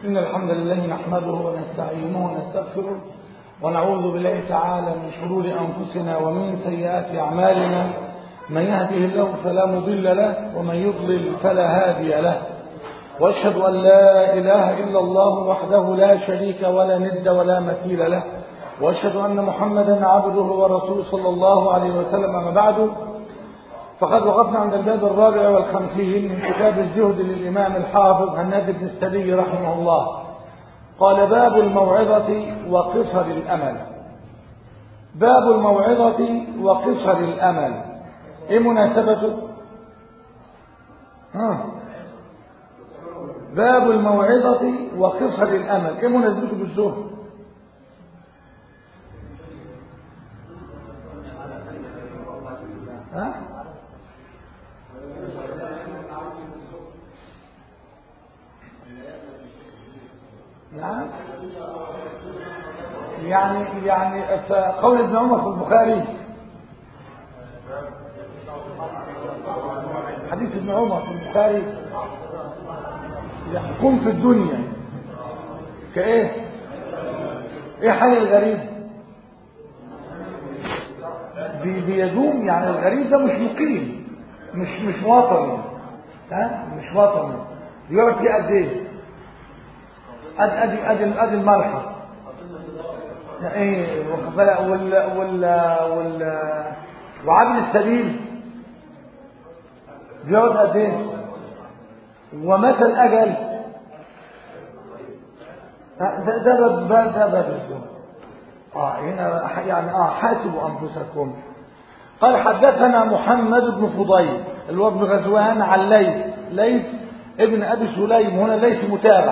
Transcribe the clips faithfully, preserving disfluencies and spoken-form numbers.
إن الحمد لله نحمده ونستعينه ونستغفره ونعوذ بالله تعالى من شرور أنفسنا ومن سيئات أعمالنا. من يهده الله فلا مضل له ومن يضلل فلا هادي له، وأشهد أن لا إله إلا الله وحده لا شريك ولا ند ولا مثيل له، وأشهد أن محمدا عبده ورسوله صلى الله عليه وسلم. أما بعد، فقد وقفنا عند الباب الرابع والخمسين من كتاب الزهد للإمام الحافظ هناد بن السري رحمه الله. قال: باب الموعظة وقصر الأمل. باب الموعظة وقصر الأمل، إيه مناسبته؟ ها باب الموعظة وقصر الأمل، إيه مناسبته بالزهد؟ ها يعني يعني يعني قول ابن عمر في البخاري، حديث ابن عمر في البخاري: يحكم في الدنيا كايه؟ ايه حال الغريب؟ بيدوم، يعني الغريب ده مش مقيم، مش مش وطني، ها مش وطني. بيقعد فيه قد ايه؟ قد ادي ادي ادي الملحق ايه وال وال وال وعبد السبيل بيقعد قد ايه؟ ومتى الاجل؟ ده ده ده ده ده اه هنا يعني اه حاسبوا انفسكم. قال: حدثنا محمد بن فضيل اللي هو ابن غزوان عن ليث ليث ابن ابي سليم، هنا ليث متابع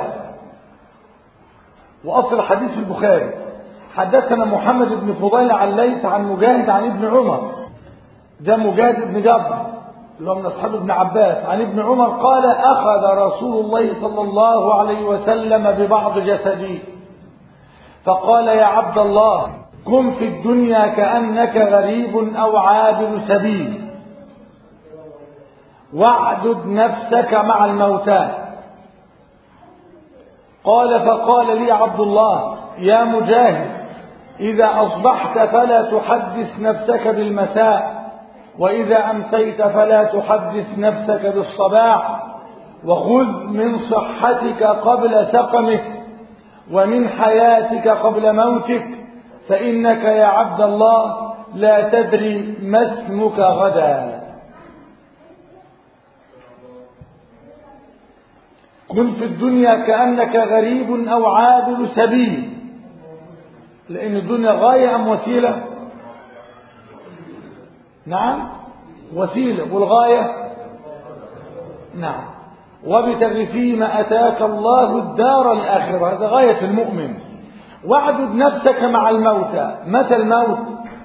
واصل حديث في البخاري. حدثنا محمد بن فضيل عن ليث عن مجاهد عن ابن عمر، ده مجاهد بن جبر اللي هو من اصحاب ابن عباس، عن ابن عمر قال: اخذ رسول الله صلى الله عليه وسلم ببعض جسدي فقال: يا عبد الله، كن في الدنيا كأنك غريب أو عابر سبيل، واعدد نفسك مع الموتى. قال: فقال لي عبد الله: يا مجاهد، إذا أصبحت فلا تحدث نفسك بالمساء، وإذا أمسيت فلا تحدث نفسك بالصباح، وخذ من صحتك قبل سقمك ومن حياتك قبل موتك، فإنك يا عبد الله لا تدري ما اسمك غدا. كن في الدنيا كأنك غريب أو عابر سبيل، لأن الدنيا غاية أم وسيلة؟ نعم وسيلة، والغاية نعم. وابتغ فيما أتاك الله الدار الآخرة، هذا غاية المؤمن. واعدد نفسك مع الموتى، متى الموت؟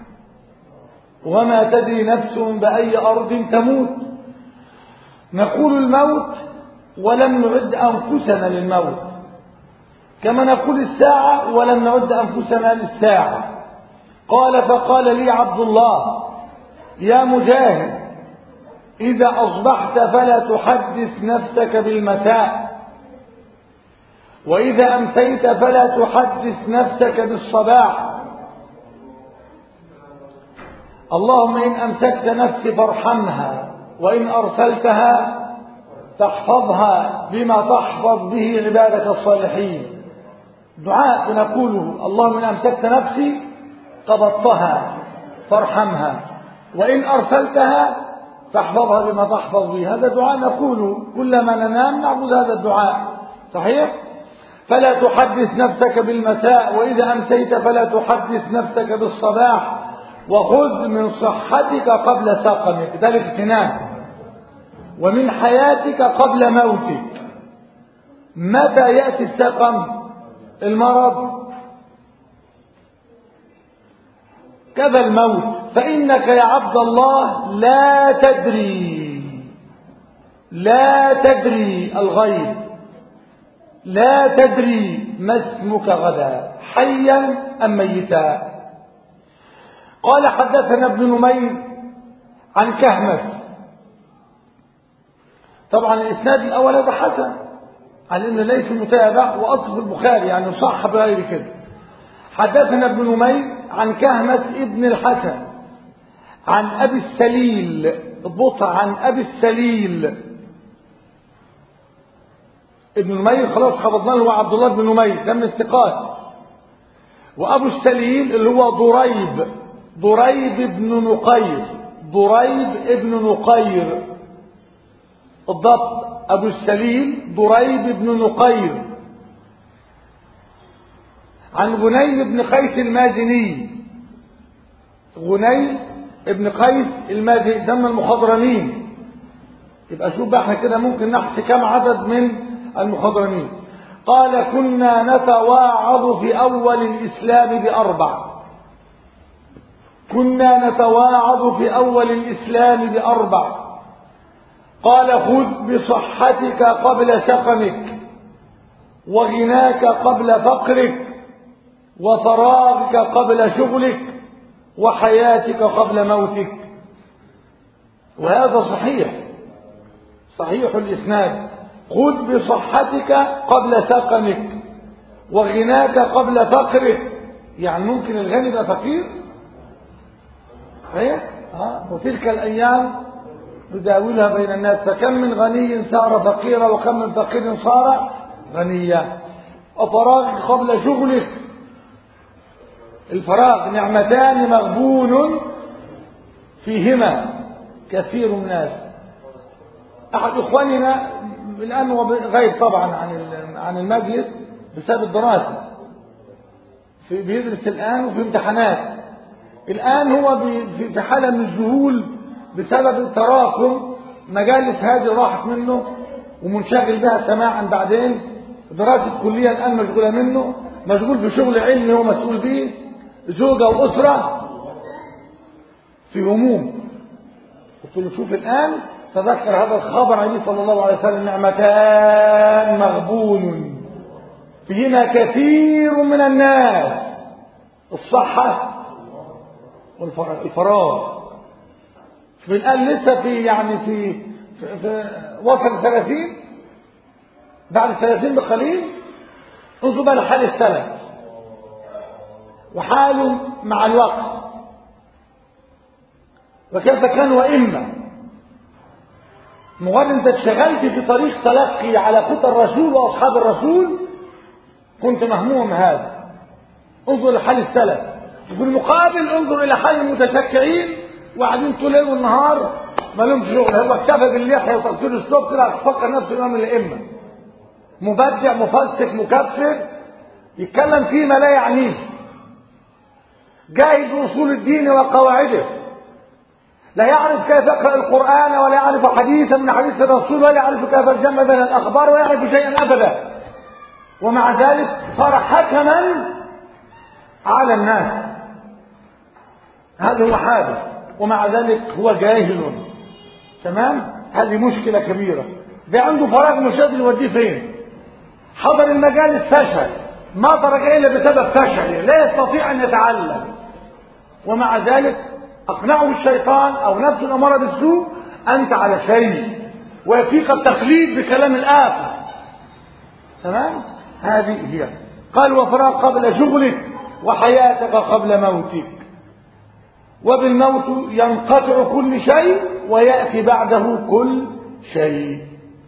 وما تدري نفس بأي أرض تموت. نقول الموت ولم نعد أنفسنا للموت، كما نقول الساعة ولم نعد أنفسنا للساعة. قال: فقال لي عبد الله: يا مجاهد، إذا أصبحت فلا تحدث نفسك بالمساء، وإذا أمسيت فلا تحدث نفسك بالصباح. اللهم إن أمسكت نفسي فارحمها، وإن أرسلتها تحفظها بما تحفظ به عبادك الصالحين. دعاء نقوله: اللهم إن أمسكت نفسي قبضتها فارحمها، وإن أرسلتها فاحفظها بما تحفظ به. هذا دعاء نقوله كلما ننام، نعبد هذا الدعاء، صحيح؟ فلا تحدث نفسك بالمساء، وإذا أمسيت فلا تحدث نفسك بالصباح، وخذ من صحتك قبل سقمك، ده الاغتنام، ومن حياتك قبل موتك. متى يأتي السقم؟ المرض، كذا الموت. فإنك يا عبد الله لا تدري لا تدري الغيب، لا تدري ما اسمك غدا، حيا أم ميتا. قال: حدثنا ابن نمير عن كهمس. طبعا الإسناد الأول هذا حسن، على انه ليس متابع، واصل في البخاري يعني صح بغير كده. حدثنا ابن نمير عن كهمة ابن الحسن عن ابي السليل، اضبطها، عن ابي السليل ابن نمير خلاص حفظنا له، هو عبد الله بن نمير ده من الثقات. وابو السليل اللي هو ضريب ضريب بن نقير ضريب ابن نقير الضبط، ابو السليل ضريب بن نقير عن غني بن قيس المازني. غني ابن قيس المازني ده من المخضرمين. يبقى شوف بقى احنا كده ممكن نحصي كم عدد من المخضرمين. قال كنا نتواعظ في اول الاسلام باربع كنا نتواعظ في اول الاسلام باربع قال خذ بصحتك قبل سقمك، وغناك قبل فقرك، وفراغك قبل شغلك، وحياتك قبل موتك. وهذا صحيح صحيح الإسناد. خذ بصحتك قبل سقمك، وغناك قبل فقرك. يعني ممكن الغني يبقى فقير صحيح؟ ها وتلك الأيام نداولها بين الناس، فكم من غني صار فقيرا وكم من فقير صار غنيا. وفراغك قبل شغلك. الفراغ نعمتان مغبون فيهما كثير من الناس. احد اخواننا الان هو غايب طبعا عن عن المجلس بسبب الدراسه، في بيدرس الان وفي امتحانات. الان هو في حاله من الذهول بسبب تراكم مجالس هذه راحت منه ومنشغل بها سماعا، بعدين دراسه كليه الان مشغوله منه، مشغول في شغل علمي هو مسؤول به، زوجة وأسرة، في هموم. قلت له شوف الآن تذكر هذا الخبر عن النبي صلى الله عليه وسلم، نعمتان مغبون فيهما كثير من الناس، الصحة والفراغ. الفراغ في الآن لسه في يعني في, في, في وصل ثلاثين، بعد ثلاثين بقليل. انظر بقى لحال السلف وحاله مع الوقت وكيف كان. وإما مجرد انت اتشغلت في طريق تلقي على خطى الرسول واصحاب الرسول كنت مهموم هذا. انظر لحال السلف، وفي المقابل انظر الى حال المتشكعين وقاعدين طول الليل والنهار ما لهمش شغل. هو اكتفى باللحيه وتقصير الصوت كده تفكر نفسه امام الائمه، مبدع مفسق مكفر يتكلم فيما لا يعنيه، جاهل بأصول الدين وقواعده، لا يعرف كيف يقرأ القرآن ولا يعرف حديثا من حديث الرسول ولا يعرف كيف الجمع بين الأخبار ولا يعرف شيئا أبدا، ومع ذلك صار حكما على الناس. هذا هو حاله، ومع ذلك هو جاهل. تمام؟ هذه مشكلة كبيرة. ده عنده فراغ مش قادر يوديه فين. حضر المجالس فشل، ما ترك إلا بسبب فشل، لا يستطيع أن يتعلم، ومع ذلك أقنعه الشيطان أو نفسه الأمارة بالسوء أنت على شيء، ويفيق التقليد بكلام الآخر. تمام؟ هذه هي. قال وفراغ قبل شغلك، وحياتك قبل موتك. وبالموت ينقطع كل شيء ويأتي بعده كل شيء.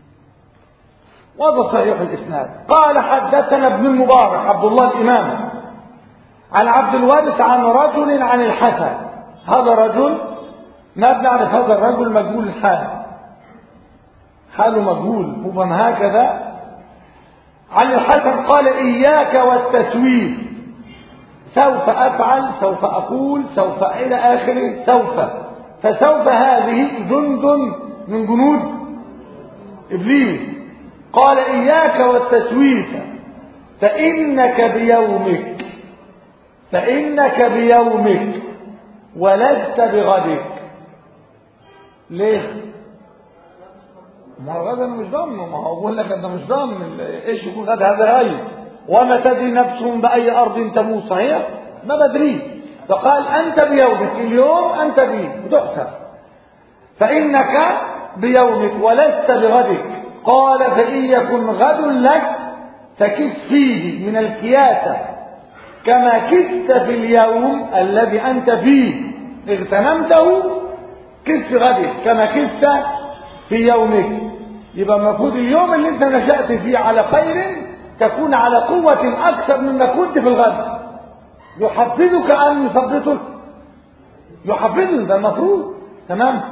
وهذا صحيح الإسناد. قال حدثنا ابن المبارك عبد الله الإمام عن عبد الوارث عن رجل عن الحسن. هذا رجل ما بنعرف، هذا الرجل مجهول الحال، حاله مجهول مبهم هكذا. عن الحسن قال إياك والتسويف، سوف أفعل، سوف أقول، سوف إلى آخره، سوف. فسوف هذه جند من جنود إبليس. قال إياك والتسويف فإنك بيومك فإنك بيومك ولست بغدك. ليه؟ ما هو غدا مش ضامنه، ما هو بقول لك انت مش ضامن ايش يكون غدا، هذا غيب. وما تدري نفس بأي أرض تموت، صحيح؟ ما بدري. فقال أنت بيومك، اليوم أنت بيه بتحسب. فإنك بيومك ولست بغدك. قال فإن يكن غد لك فكس فيه من الكياسة كما كست في اليوم الذي أنت فيه اغتنمته، كس في غدك كما كست في يومك. يبقى المفروض اليوم اللي انت نشأت فيه على خير تكون على قوة أكثر مما كنت في الغد. يحفزك أن يثبتك، يحفزك، ده المفروض. تمام.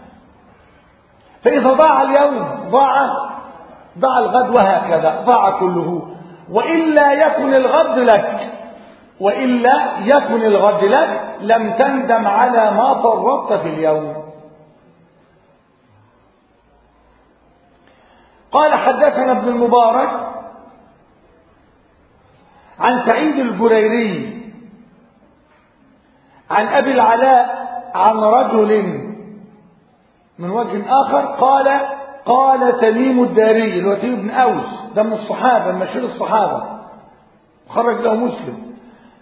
فإذا ضاع اليوم ضاع ضاع الغد، وهكذا ضاع كله. وإلا يكن الغد لك وإلا يكن الغد لك لم تندم على ما فرطت في اليوم. قال حدثنا ابن المبارك عن سعيد الجريري عن أبي العلاء عن رجل من وجه آخر قال قال تميم الداري الوتير بن أوس، ده من الصحابة، مشهور الصحابة، خرج له مسلم.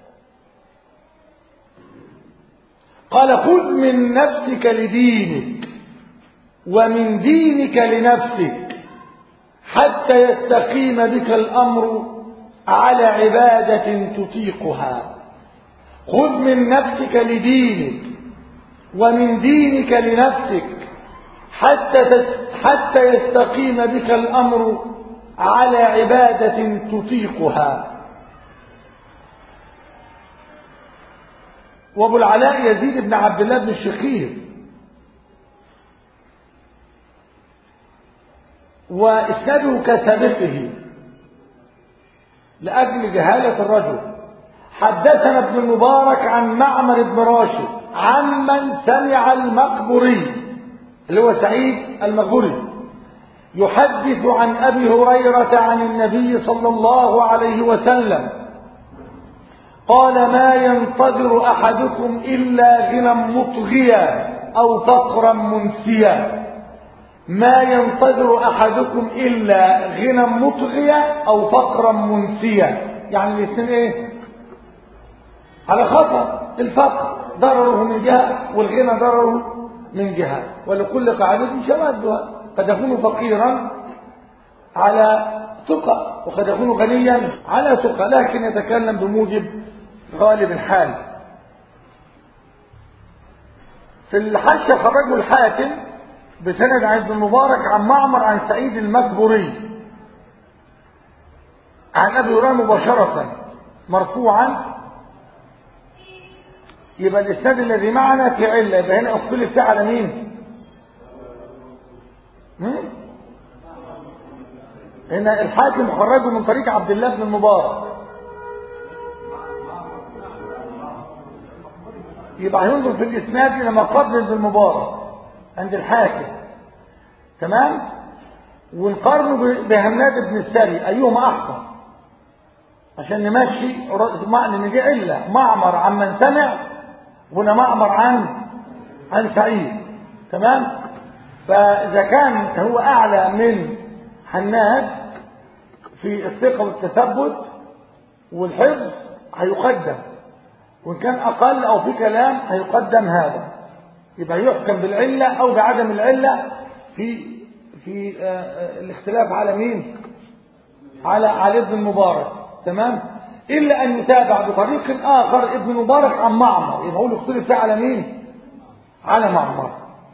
قال خذ من نفسك لدينك ومن دينك لنفسك حتى يستقيم بك الأمر على عبادة تطيقها. خذ من نفسك لدينك ومن دينك لنفسك حتى حتى يستقيم بك الأمر على عبادة تطيقها. وابو العلاء يزيد بن عبد الله بن الشخير، وإسناده كسابقه لأجل جهالة الرجل. حدثنا ابن المبارك عن معمر بن راشد عمن سمع المقبري اللي هو سعيد المقبري يحدث عن أبي هريرة عن النبي صلى الله عليه وسلم قال ما ينتظر أحدكم إلا غنى مطغيا أو فقرا منسيا. ما ينتظر أحدكم إلا غنى مطغيا أو فقرا منسيا، يعني الاثنين ايه؟ على خطر. الفقر ضرره من جهة والغنى ضرره من جهة، ولكل قاعدة شواذها. قد يكون فقيرا على ثقة وقد يكون غنيا على ثقة، لكن يتكلم بموجب غالب الحال. في الحاشية خرجه الحاكم بسند عن ابن المبارك عن معمر عن سعيد المقبري عن ابي هريره مباشرة مرفوعا. يبقى الاسناد الذي معنا في عله، يبقى هنا اختلف على مين؟ هنا الحاكم خرجه من طريق عبد الله بن المبارك، يبقى هينظر في الاسناد لما قبل ابن المبارك عند الحاكم. تمام. ونقارنه بهناد بن السري ايهما احسن عشان نمشي معنى ان دي عله. معمر عن من سمع، هنا معمر عن عن سعيد. تمام. فاذا كان هو اعلى من حناد في الثقه والتثبت والحفظ هيقدم، وان كان اقل او في كلام هيقدم هذا. يبقى يحكم بالعله او بعدم العله في في الاختلاف على مين؟ على علي ابن المبارك. تمام. الا ان يتابع بطريق اخر ابن المبارك عن معمر، يبقى هو الاختلاف على مين؟ على معمر.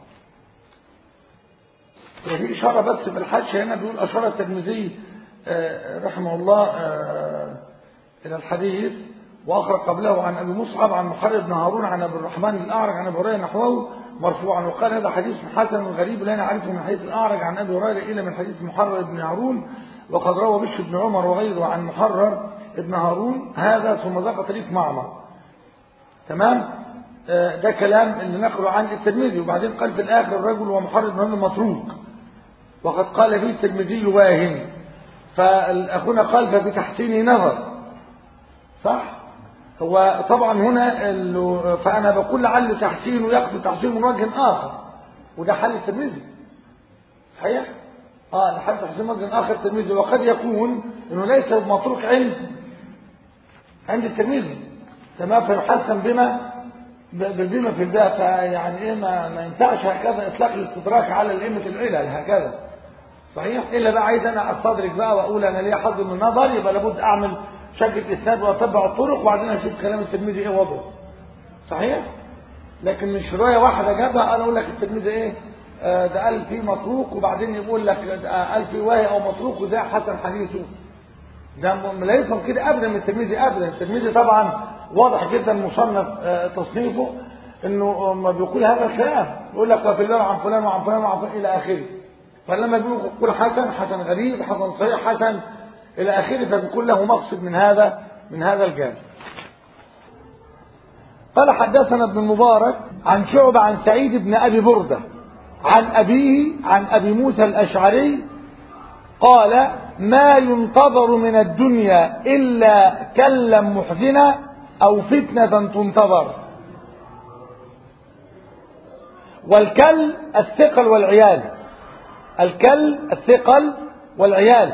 في اشاره بس في الحاشيه هنا بيقول اشار الترمذي رحمه الله الى الحديث واخرج قبله عن ابي مصعب عن محرر بن هارون عن ابي الرحمن الاعرج عن ابي هريره نحوه مرفوعا، وقال هذا حديث حسن غريب لا نعرفه من حديث الاعرج عن ابي هريره الا من حديث محرر بن هارون، وقد روى بشر بن عمر وغيره عن محرر بن هارون هذا ثم ذكر طريق معمر. تمام. ده كلام اللي نقله عن الترمذي. وبعدين قال في الاخر الرجل ومحرر بن هارون متروك، وقد قال فيه الترمذي واهم، فاخونا قال ففي تحسين نظر. صح. هو طبعا هنا فانا بقول لعل تحسينه يقصد تحسين من وجه اخر، وده حل الترمذي. صحيح. اه لحد تحسين من وجه اخر الترمذي، وقد يكون انه ليس متروك عند عند الترمذي. تمام. فيحسن بما بما في الباب. فيعني ايه ما, ما ينفعش هكذا اطلاق الاستدراك على الائمه العلل هكذا. صحيح. الا بقى عايز انا استدرك بقى واقول انا ليا حظ من النظر، يبقى لابد اعمل شكل اسناد واتبع الطرق وبعدين اشوف كلام الترمذي ايه وضعه. صحيح. لكن مش روايه واحده جابها انا اقول لك الترمذي ايه آه ده قال فيه متروك وبعدين يقول لك آه قال فيه واهي او متروك وزي حسن حديثه. ده لا يفهم كده ابدا من الترمذي ابدا. الترمذي طبعا واضح جدا مصنف آه تصنيفه انه ما بيقول هذا الكلام، يقول لك وفي الله عن فلان وعن فلان وعن فلان الى اخره. فلما بيقول حسن حسن غريب حسن صحيح حسن الى اخره فبيكون له مقصد من هذا من هذا الجانب. قال حدثنا ابن المبارك عن شعبة عن سعيد بن ابي برده عن ابيه عن ابي موسى الاشعري قال ما ينتظر من الدنيا الا كلا محزنة او فتنة تنتظر. والكل الثقل والعيال، الكل الثقل والعيال.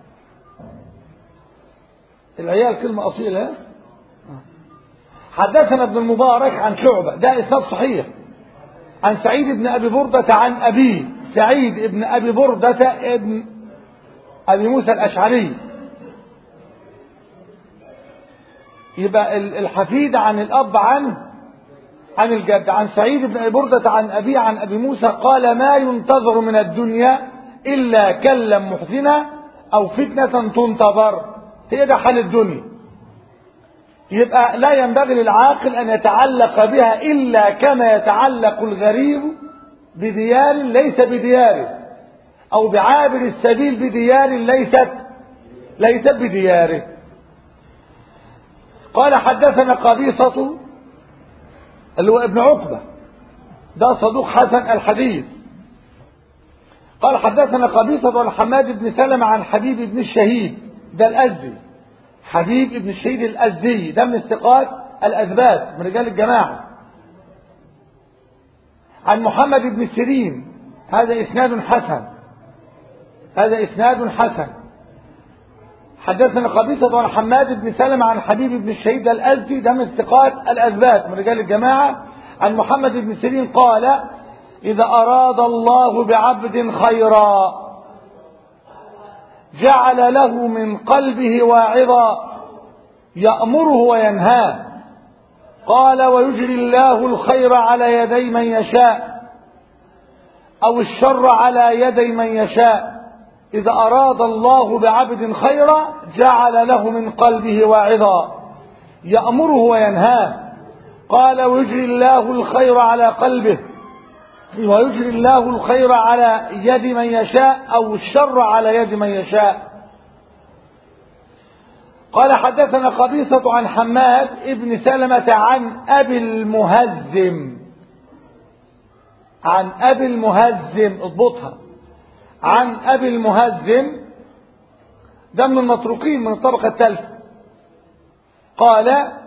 العيال كلمة أصيلة. حدثنا ابن المبارك عن شعبة ده إسناد صحيح عن سعيد بن أبي بردة عن أبيه سعيد بن أبي بردة ابن أبي موسى الأشعري. يبقى الحفيد عن الأب عن عن الجد عن سعيد بن أبي بردة عن أبيه عن أبي موسى قال ما ينتظر من الدنيا إلا كلا محزنة أو فتنة تنتظر. هي ده حال الدنيا. يبقى لا ينبغي للعاقل أن يتعلق بها إلا كما يتعلق الغريب بديار ليس بدياره أو بعابر السبيل بديار ليست ليست بدياره. قال حدثنا قبيصة اللي هو ابن عقبة ده صدوق حسن الحديث. قال حدثنا قبيصة والحماد بن سلمة عن حبيب بن الشهيد ده الأزدي حبيب بن الشهيد الأزدي ده من الثقات الأثبات من رجال الجماعة. عن محمد بن سيرين هذا إسناد حسن هذا إسناد حسن. حدثنا قبيصة عن حماد بن سلمة عن حبيب بن الشهيد الأزدي ده من الثقات الأثبات من رجال الجماعة. عن محمد بن سيرين قال إذا أراد الله بعبد خيرا جعل له من قلبه واعظا يأمره وينهاه. قال ويجري الله الخير على يدي من يشاء أو الشر على يدي من يشاء. إذا أراد الله بعبد خيرا جعل له من قلبه واعظا يأمره وينهاه. قال ويجري الله الخير على قلبه ويجري الله الخير على يد من يشاء أو الشر على يد من يشاء. قال حدثنا قبيصة عن حماد ابن سلمة عن أبي المهزم عن أبي المهزم اضبطها عن أبي المهزم ده من المتروكين من الطبقة الثالثة. قال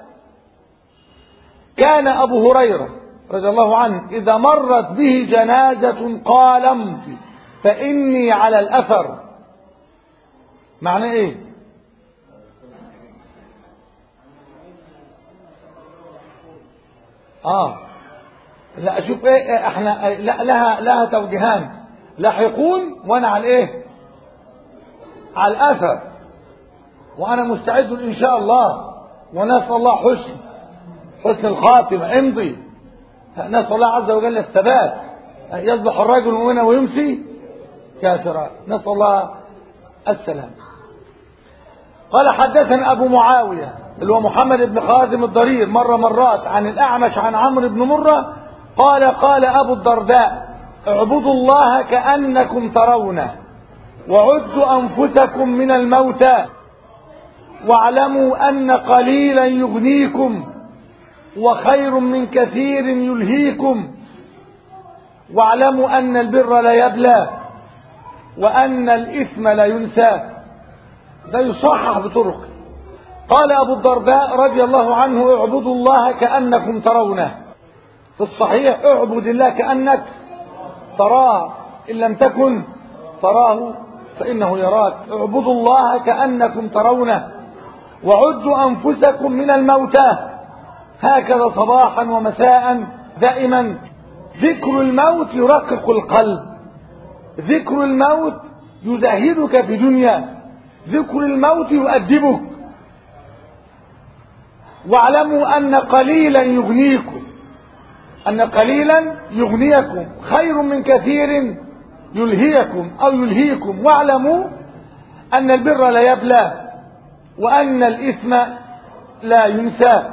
كان أبو هريرة رضي الله عنه إذا مرت به جنازة قال امضي فإني على الأثر. معناه إيه؟ آه لا شوف إيه إحنا لا لها لها توجيهان لاحقون وأنا على إيه؟ على الأثر وأنا مستعد إن شاء الله ونسأل الله حسن حسن الخاتمة امضي. نسأل الله عز وجل الثبات يصبح الرجل مؤمنا ويمسي كافرا نسأل الله السلام. قال حدثنا أبو معاوية اللي هو محمد بن خازم الضرير مرة مرات عن الأعمش عن عمرو بن مرة قال قال أبو الدرداء اعبدوا الله كأنكم ترونه وعدوا أنفسكم من الموتى واعلموا أن قليلا يغنيكم وخير من كثير يلهيكم واعلموا أن البر لا يبلى وأن الإثم لا ينسى. ده يصحح بطرق. قال أبو الدرداء رضي الله عنه اعبدوا الله كأنكم ترونه. في الصحيح اعبد الله كأنك تراه إن لم تكن تراه فإنه يراك. اعبدوا الله كأنكم ترونه وعدوا أنفسكم من الموتى. هكذا صباحا ومساء دائما ذكر الموت يرقق القلب. ذكر الموت يزهدك في دنيا، ذكر الموت يؤدبك. واعلموا أن قليلا يغنيكم، أن قليلا يغنيكم خير من كثير يلهيكم أو يلهيكم. واعلموا أن البر لا يبلى وأن الإثم لا ينسى.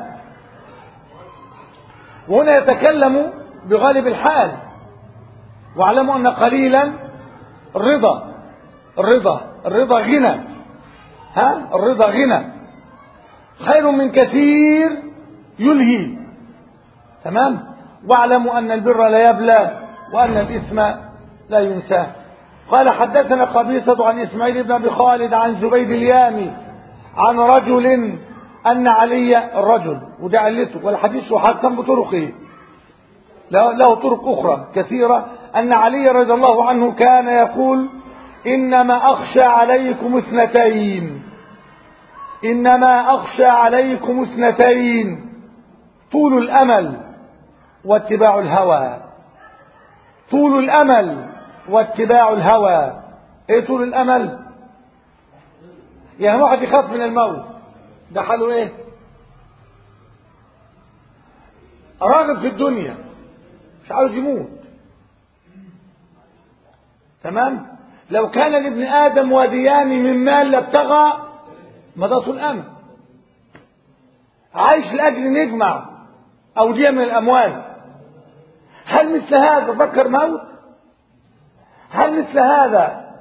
وهنا يتكلم بغالب الحال. واعلموا أن قليلا الرضا الرضا الرضا غنى، ها الرضا غنى خير من كثير يلهي. تمام. واعلموا أن البر لا يبلى وأن الإثم لا ينسى. قال حدثنا قبيصة عن إسماعيل بن أبي خالد عن زبيد اليامي عن رجل أن علي الرجل، وده علته والحديث حسن بطرقه، له طرق أخرى كثيرة، أن علي رضي الله عنه كان يقول إنما أخشى عليكم اثنتين إنما أخشى عليكم اثنتين طول الأمل واتباع الهوى. طول الأمل واتباع الهوى. ايه طول الأمل؟ يعني واحد يخاف من الموت، ده حاله ايه؟ راغب في الدنيا مش عاوز يموت. تمام. لو كان لابن آدم واديان من مال لابتغى، ما ده طول الأمل. عايش لأجل نجمع أودية من الأموال. هل مثل هذا ذكر موت؟ هل مثل هذا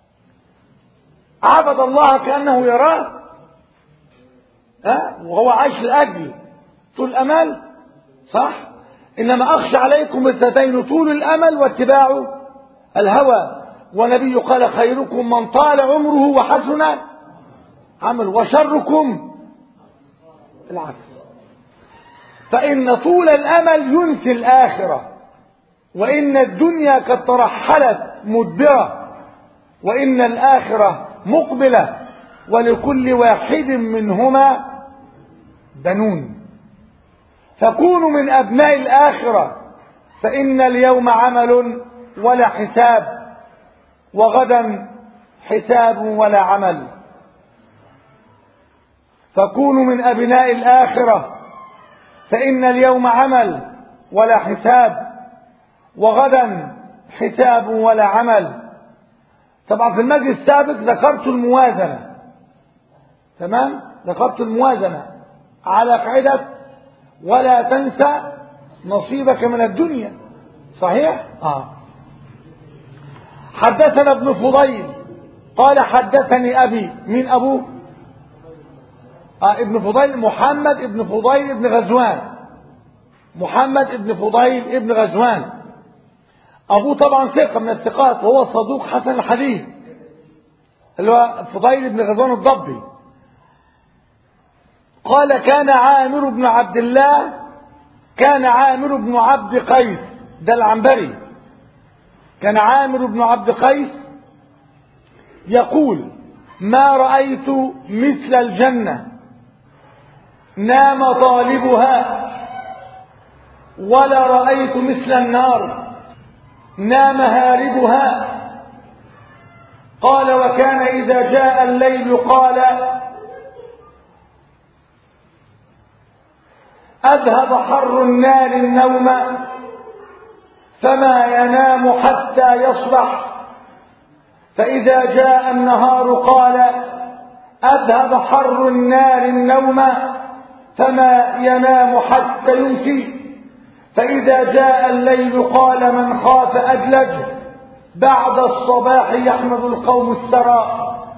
عبد الله كأنه يراه؟ ها؟ وهو عايش لأجل طول الأمل، صح؟ إنما أخشى عليكم اثنتين طول الأمل واتباع الهوى. ونبي قال خيركم من طال عمره وحسن عمل وشركم العكس. فإن طول الأمل ينسي الآخرة، وإن الدنيا قد ترحلت مدبرة، وإن الآخرة مقبلة، ولكل واحد منهما بنون. فكونوا من أبناء الآخرة، فإن اليوم عمل ولا حساب، وغدا حساب ولا عمل. فكونوا من أبناء الآخرة، فإن اليوم عمل ولا حساب، وغدا حساب ولا عمل. طبعا في المجلس السابق ذكرت الموازنة. تمام. ذكرت الموازنة على قاعدة ولا تنسى نصيبك من الدنيا. صحيح؟ آه. حدثنا ابن فضيل قال حدثني أبي. من أبوه؟ آه ابن فضيل محمد ابن فضيل ابن غزوان. محمد ابن فضيل ابن غزوان. أبوه طبعا ثقة من الثقات، وهو صدوق حسن الحديث، اللي هو فضيل ابن غزوان الضبي. قال كان عامر بن عبد الله كان عامر بن عبد قيس، ده العنبري، كان عامر بن عبد قيس يقول ما رأيت مثل الجنة نام طالبها، ولا رأيت مثل النار نام هاربها. قال وكان إذا جاء الليل قال أذهب حر النار النوم، فما ينام حتى يصبح. فإذا جاء النهار قال أذهب حر النار النوم، فما ينام حتى يمسي. فإذا جاء الليل قال من خاف أدلج، بعد الصباح يحمد القوم السرى.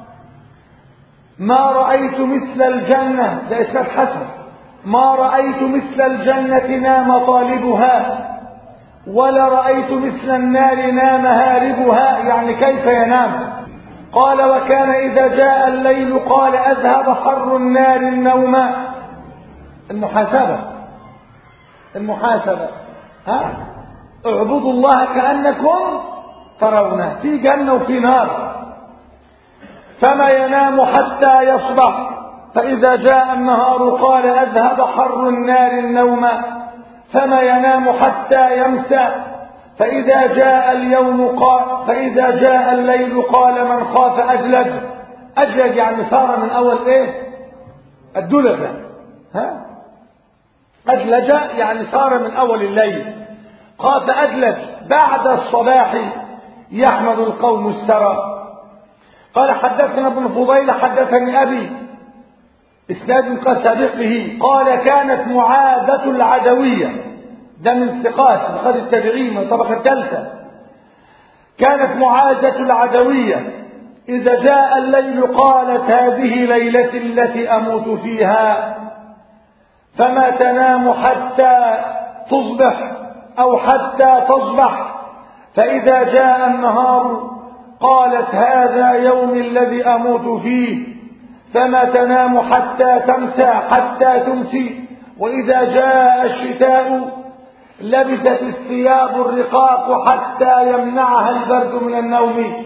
ما رأيت مثل الجنة، ده إسناد حسن، ما رأيت مثل الجنة نام طالبها، ولا رأيت مثل النار نام هاربها، يعني كيف ينام. قال وكان إذا جاء الليل قال أذهب حر النار النوم. المحاسبة المحاسبة ها اعبدوا الله كأنكم ترونه، في جنة وفي نار. فما ينام حتى يصبح. فإذا جاء النهار قال أذهب حر النار النوم، فما ينام حتى يمسى. فإذا جاء اليوم قال فإذا جاء الليل قال من خاف أجلج. أجلج يعني صار من أول إيه؟ الدلجة. ها؟ أجلج يعني صار من أول الليل. خاف أجلج بعد الصباح يحمد القوم السرى. قال حدثنا ابن فضيل حدثني أبي إسناد كسابقه قال كانت معاذة العدوية، ده من الثقات من التابعين من الطبقة الثالثة. كانت معاذة العدوية إذا جاء الليل قالت هذه ليلتي التي أموت فيها، فما تنام حتى تصبح أو حتى تصبح، فإذا جاء النهار قالت هذا يومي الذي أموت فيه، فما تنام حتى تمسى حتى تمسي، وإذا جاء الشتاء لبست الثياب الرقاق حتى يمنعها البرد من النوم.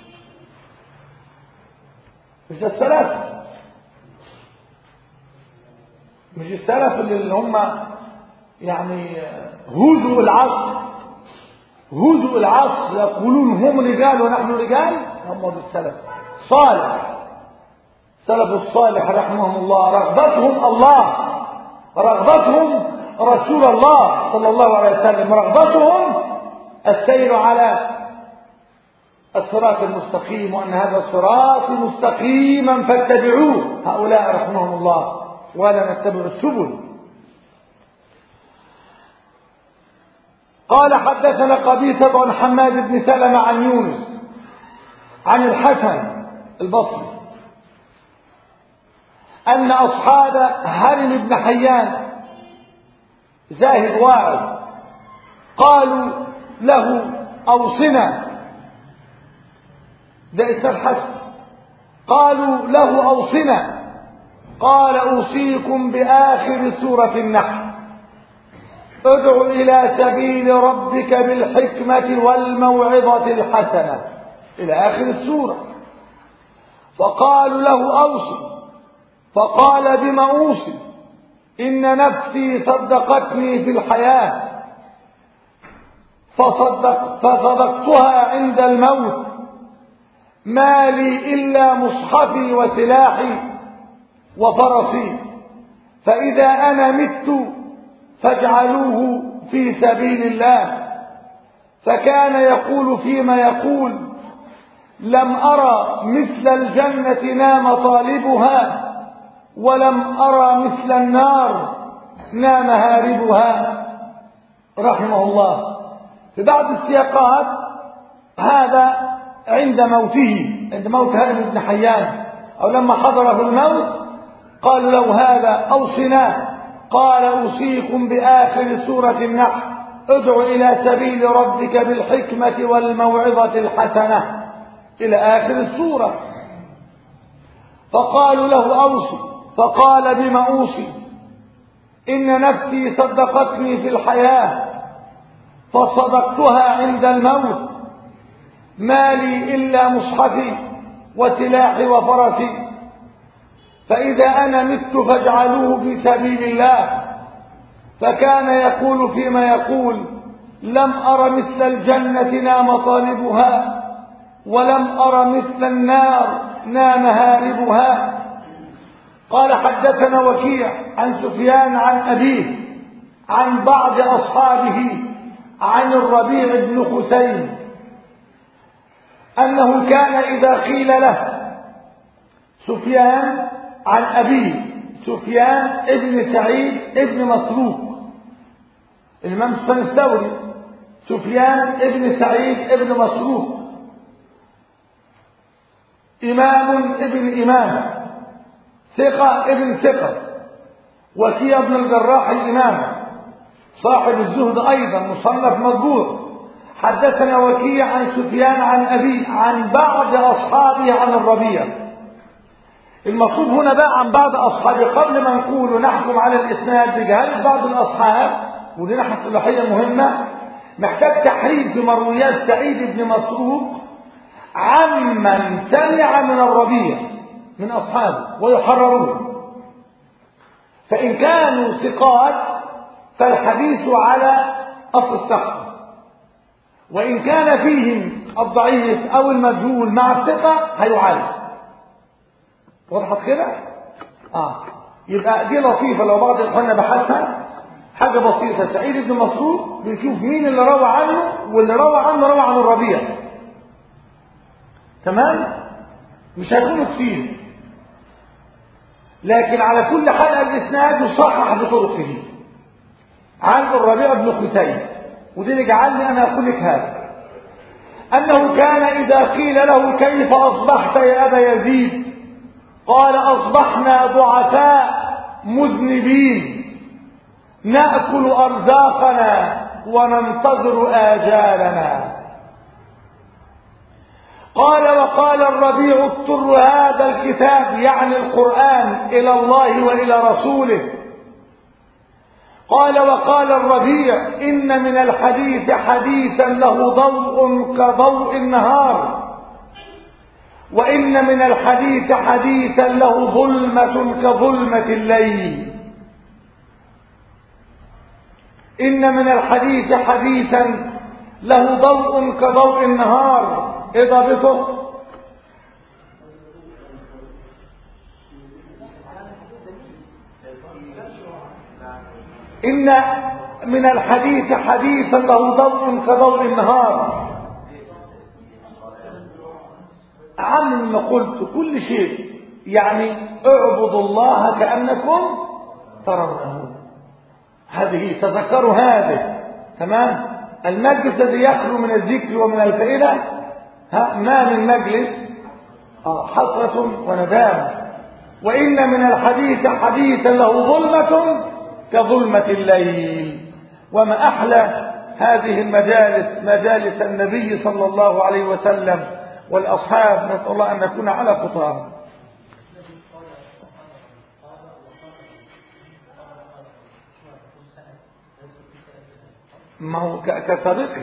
مش السلف مش السلف اللي هم يعني هزوا العصر هزوا العصر يقولون هم رجال ونحن رجال. هم بالسلف صالح سلف الصالح رحمهم الله، رغبتهم الله، رغبتهم رسول الله صلى الله عليه وسلم، رغبتهم السير على الصراط المستقيم، وأن هذا الصراط مستقيما فاتبعوه. هؤلاء رحمهم الله ولا نتبع السبل. قال حدثنا قبيصة عن حماد بن سلمة عن يونس عن الحسن البصري أن أصحاب هرم بن حيان زاهد واعظ قالوا له أوصنا، ده اسم الحسن، قالوا له أوصنا، قال أوصيكم بآخر سورة النحل ادع إلى سبيل ربك بالحكمة والموعظة الحسنة إلى آخر السورة. فقالوا له أوصي، فقال بما أوصي؟ إن نفسي صدقتني في الحياة فصدق فصدقتها عند الموت، ما لي إلا مصحفي وسلاحي وفرسي، فإذا أنا مت فاجعلوه في سبيل الله. فكان يقول فيما يقول لم أرى مثل الجنة نام طالبها، ولم أرى مثل النار نام هاربها. رحمه الله. في بعض السياقات هذا عند موته، عند موت هارم بن حيان، أو لما حضره الموت قالوا له هذا أوصنا، قال أوصيكم بآخر سورة النحل ادع إلى سبيل ربك بالحكمة والموعظة الحسنة إلى آخر السورة. فقالوا له أوصي، فقال بما أوصي؟ إن نفسي صدقتني في الحياة فصدقتها عند الموت، ما لي إلا مصحفي وسلاحي وفرسي، فإذا أنا مت فاجعلوه في سبيل الله. فكان يقول فيما يقول لم أر مثل الجنة نام طالبها، ولم أر مثل النار نام هاربها. قال حدثنا وكيع عن سفيان عن أبيه عن بعض أصحابه عن الربيع بن خثيم أنه كان إذا قيل له سفيان عن أبيه سفيان ابن سعيد ابن مسروق، الإمام سفيان الثوري، سفيان ابن سعيد ابن مسروق إمام ابن إمام، ثقة ابن ثقة، وكيع بن الجراح الإمام صاحب الزهد أيضا مصنف مطبوع. حدثنا وكيع عن سفيان عن أبيه عن بعض أصحابه عن الربيع. المطلوب هنا بقى عن بعض أصحابه، قبل ما نقول ونحكم على الإسناد بجهالة بعض الأصحاب، ودي ناحية صلاحية مهمة، محتاج تحرير في مرويات سعيد بن مسروق عمن سمع من الربيع من أصحابه ويحررون. فإن كانوا ثقات فالحديث على أصل الصحة، وإن كان فيهم الضعيف أو المجهول مع الثقة هيعالج. وضحت كده؟ آه يبقى دي لطيفة لو بعض إخواننا بحثها، حاجة بسيطة. سعيد بن مسروق بنشوف مين اللي روى عنه، واللي روى عنه روى عن الربيع. تمام؟ مش هيكونوا كتير، لكن على كل حال الإسناد يصحح بطرقه عن الربيع بن خثيم. ودي اللي جعلني أنا أقول لك هذا، أنه كان إذا قيل له كيف أصبحت يا أبا يزيد قال أصبحنا ضعفاء مذنبين نأكل أرزاقنا وننتظر آجالنا. قال وقال الربيع اضطر هذا الكتاب يعني القرآن إلى الله وإلى رسوله. قال وقال الربيع إن من الحديث حديثا له ضوء كضوء النهار، وإن من الحديث حديثا له ظلمة كظلمة الليل. إن من الحديث حديثا له ضوء كضوء النهار. إيه ضابطه؟ إن من الحديث حديثا له ضوء كضوء النهار. أعم مما قلت كل شيء، يعني اعبدوا الله كأنكم ترونه. هذه تذكروا هذه. تمام؟ المجلس الذي يخلو من الذكر ومن الفائدة ها ما من مجلس آه حسرة وندامة. وإن من الحديث حديثا له ظلمة كظلمة الليل. وما أحلى هذه المجالس، مجالس النبي صلى الله عليه وسلم والأصحاب، نسأل الله أن نكون على خطاهم. ما هو كسابقه،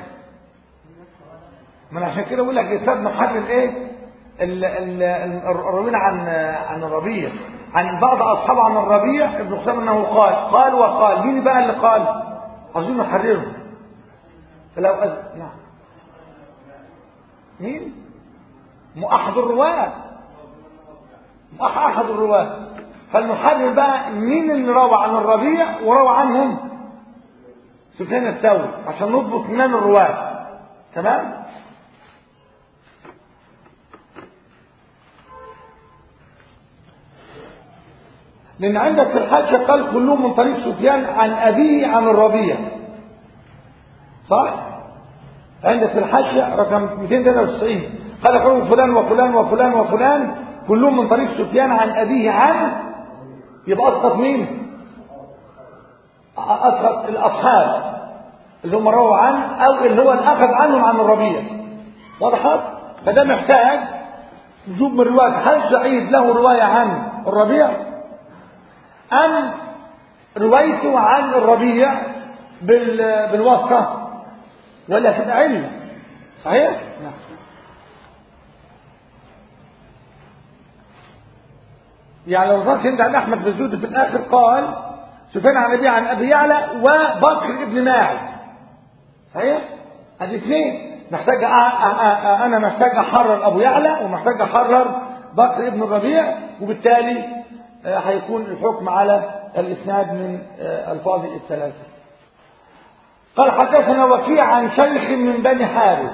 من عشان كده بقول لك إسناد محرر إيه الراوين عن عن الربيع، عن بعض أصحاب عن الربيع ابن خثيم أنه قال قال وقال. مين بقى اللي قال؟ عاوزين نحرره. فلو أز... نعم مين؟ أحد الرواة، أحد الرواة. فالمحرر بقى مين اللي روى عن الربيع وروى عنهم سفيان الثوري، عشان نضبط من الرواة. تمام؟ لأن عندك في الحاشية قال كلهم من طريق سفيان عن أبيه عن الربيع، صح؟ عندك في الحاشية رقم مئتين وثلاثة وتسعين قال قالوا فلان وفلان وفلان وفلان كلهم من طريق سفيان عن أبيه عن، يبقى أسقط مين؟ أسقط الأصحاب اللي هم رووا عن، أو اللي هو الأخذ عنهم عن الربيع. واضحت؟ فده محتاج نشوف من رواية هل سعيد له رواية عن الربيع أم روايته عن الربيع بالواسطة، ولا في علم. صحيح؟ نعم. يعني لو ذكرت عند أحمد بن زود في الآخر قال سفيان عن أبي عن أبي يعلى وبكر ابن ماعز. صحيح؟ هذه اثنين محتاج أ... أ... أ... أنا محتاج أحرر أبو يعلى ومحتاج أحرر بكر ابن الربيع، وبالتالي هيكون الحكم على الإسناد من ألفاظ الثلاثة. قال حدثنا وكيع عن شيخ من بني حارث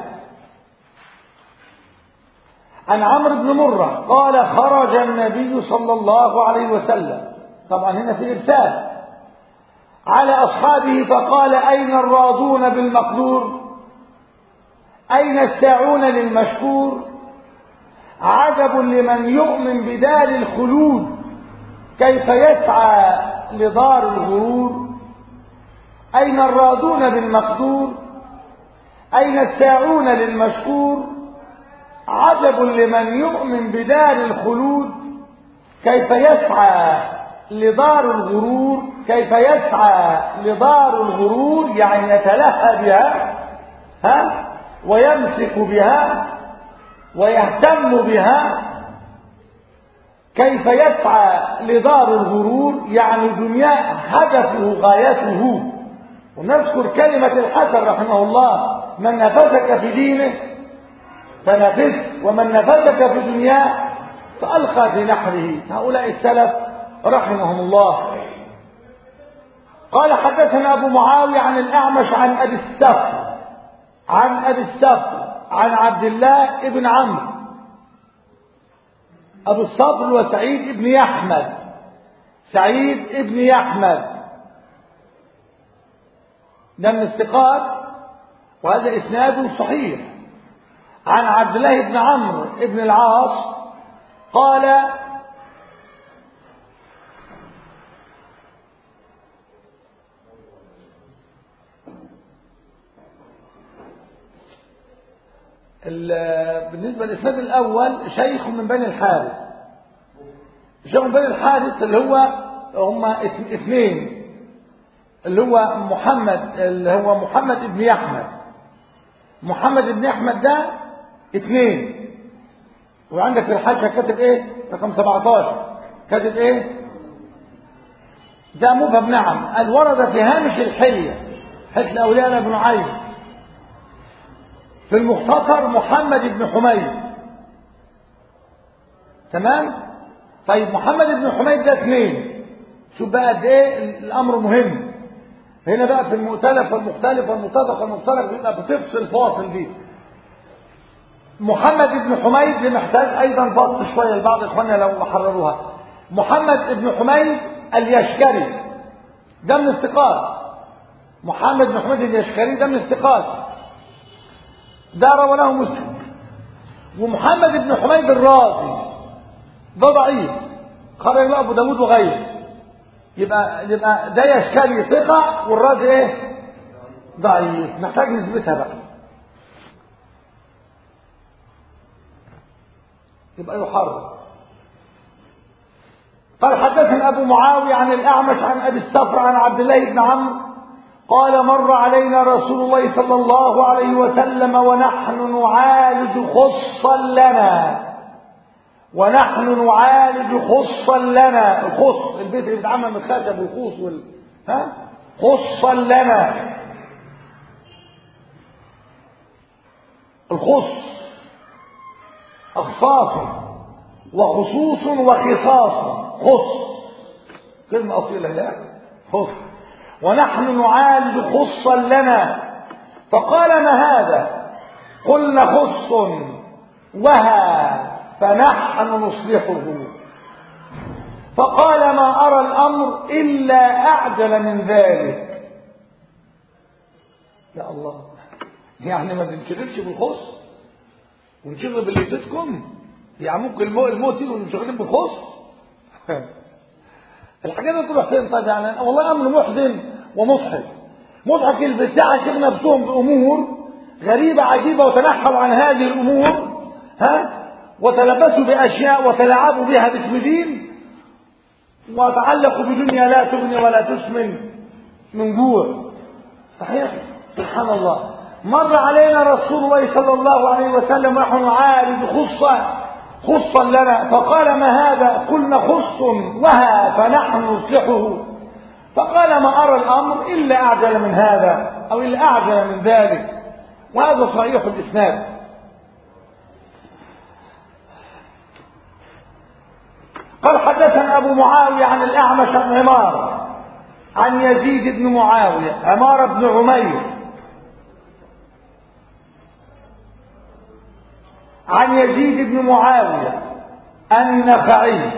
عن عمرو بن مرة قال خرج النبي صلى الله عليه وسلم، طبعا هنا في إرسال، على أصحابه فقال أين الراضون بالمقدور، أين الساعون للمشكور، عجب لمن يؤمن بدار الخلود كيف يسعى لدار الغرور، أين الراضون بالمقدور، أين الساعون للمشكور، عجب لمن يؤمن بدار الخلود كيف يسعى لدار الغرور. كيف يسعى لدار الغرور يعني يتلهى بها ها ويمسك بها ويهتم بها. كيف يسعى لدار الغرور يعني دنيا هدفه غايته. ونذكر كلمة الحسن رحمه الله من نفسك في دينه فنفس، ومن نفسك في دنياه فألقى في نحره. هؤلاء السلف رحمهم الله. قال حدثنا أبو معاوية عن الأعمش عن أبي السفر عن أبي السفر عن عبد الله بن عمرو. أبو السفر وسعيد بن يحمد، سعيد بن يحمد ده من الثقات، وهذا إسناد صحيح. عن عبد الله بن عمرو بن العاص قال بالنسبة للإسناد الأول شيخ من بني الحارث، شيخ من بني الحارث اللي هو هم اثنين، اللي هو محمد اللي هو محمد بن يحمد. محمد بن يحمد ده اثنين، وعندك في الحاشية كاتب ايه رقم سبعة عشر، كاتب ايه ده مبهم. نعم، قال ورد في هامش الحلية حيث الأولياء بن عيد في المختصر محمد بن حميد. تمام. طيب محمد بن حميد ده اثنين، شوف بقى قد ايه الامر مهم هنا بقى في المؤتلف والمختلف والمتفق والمفترق، بيبقى بتفصل فاصل دي. محمد بن حميد اللي محتاج ايضا فصل شويه لبعض اخواننا لو حرروها. محمد بن حميد اليشكري ده من الثقات، محمد بن حميد اليشكري ده من الثقات، ده روى له مسلم. ومحمد بن حميد الرازي ده ضعيف، خرج له ابو داود وغيره. يبقى يبقى ده يشكري ثقه والرازي ايه ضعيف، محتاج نثبتها بقى، يبقى يحرر. قال حدثنا ابو معاويه عن الاعمش عن ابي السفر عن عبد الله بن عمرو قال مر علينا رسول الله صلى الله عليه وسلم ونحن نعالج خصا لنا ونحن نعالج خصا لنا. الخص البيت اللي بيتعمل من الخشب والخوص وال ها خصا لنا. الخص اخصاص وخصوص وخصاص، خص كلمه اصيله لا خص. ونحن نعالج خصا لنا فقال ما هذا؟ قلنا خص وها فنحن نصلحه. فقال ما أرى الأمر إلا أعجل من ذلك. يا الله، يعني ما بنشغلش بالخص ونشغل باللي يفيدكم؟ يعني ممكن الموت يجي ونشغلين بالخص؟ الحاجات دي تروح فين؟ طيب يعني والله امر محزن ومضحك. مضحك البتاع شيخ نفسهم بامور غريبه عجيبه وتنحوا عن هذه الامور، ها، وتلبسوا باشياء وتلعبوا بها باسم دين، وتعلقوا بدنيا لا تغني ولا تسمن من جوع. صحيح، سبحان الله. مر علينا رسول الله صلى الله عليه وسلم ونحن نعالج خصا خصا لنا فقال ما هذا؟ قلنا خص وها فنحن نصلحه. فقال ما أرى الأمر إلا أعجل من هذا أو إلا أعجل من ذلك. وهذا صحيح الإسناد. قال حدثنا أبو معاوية عن الأعمش عن عمار عن يزيد بن معاوية عمار بن عمير عن يزيد بن معاوية النخعي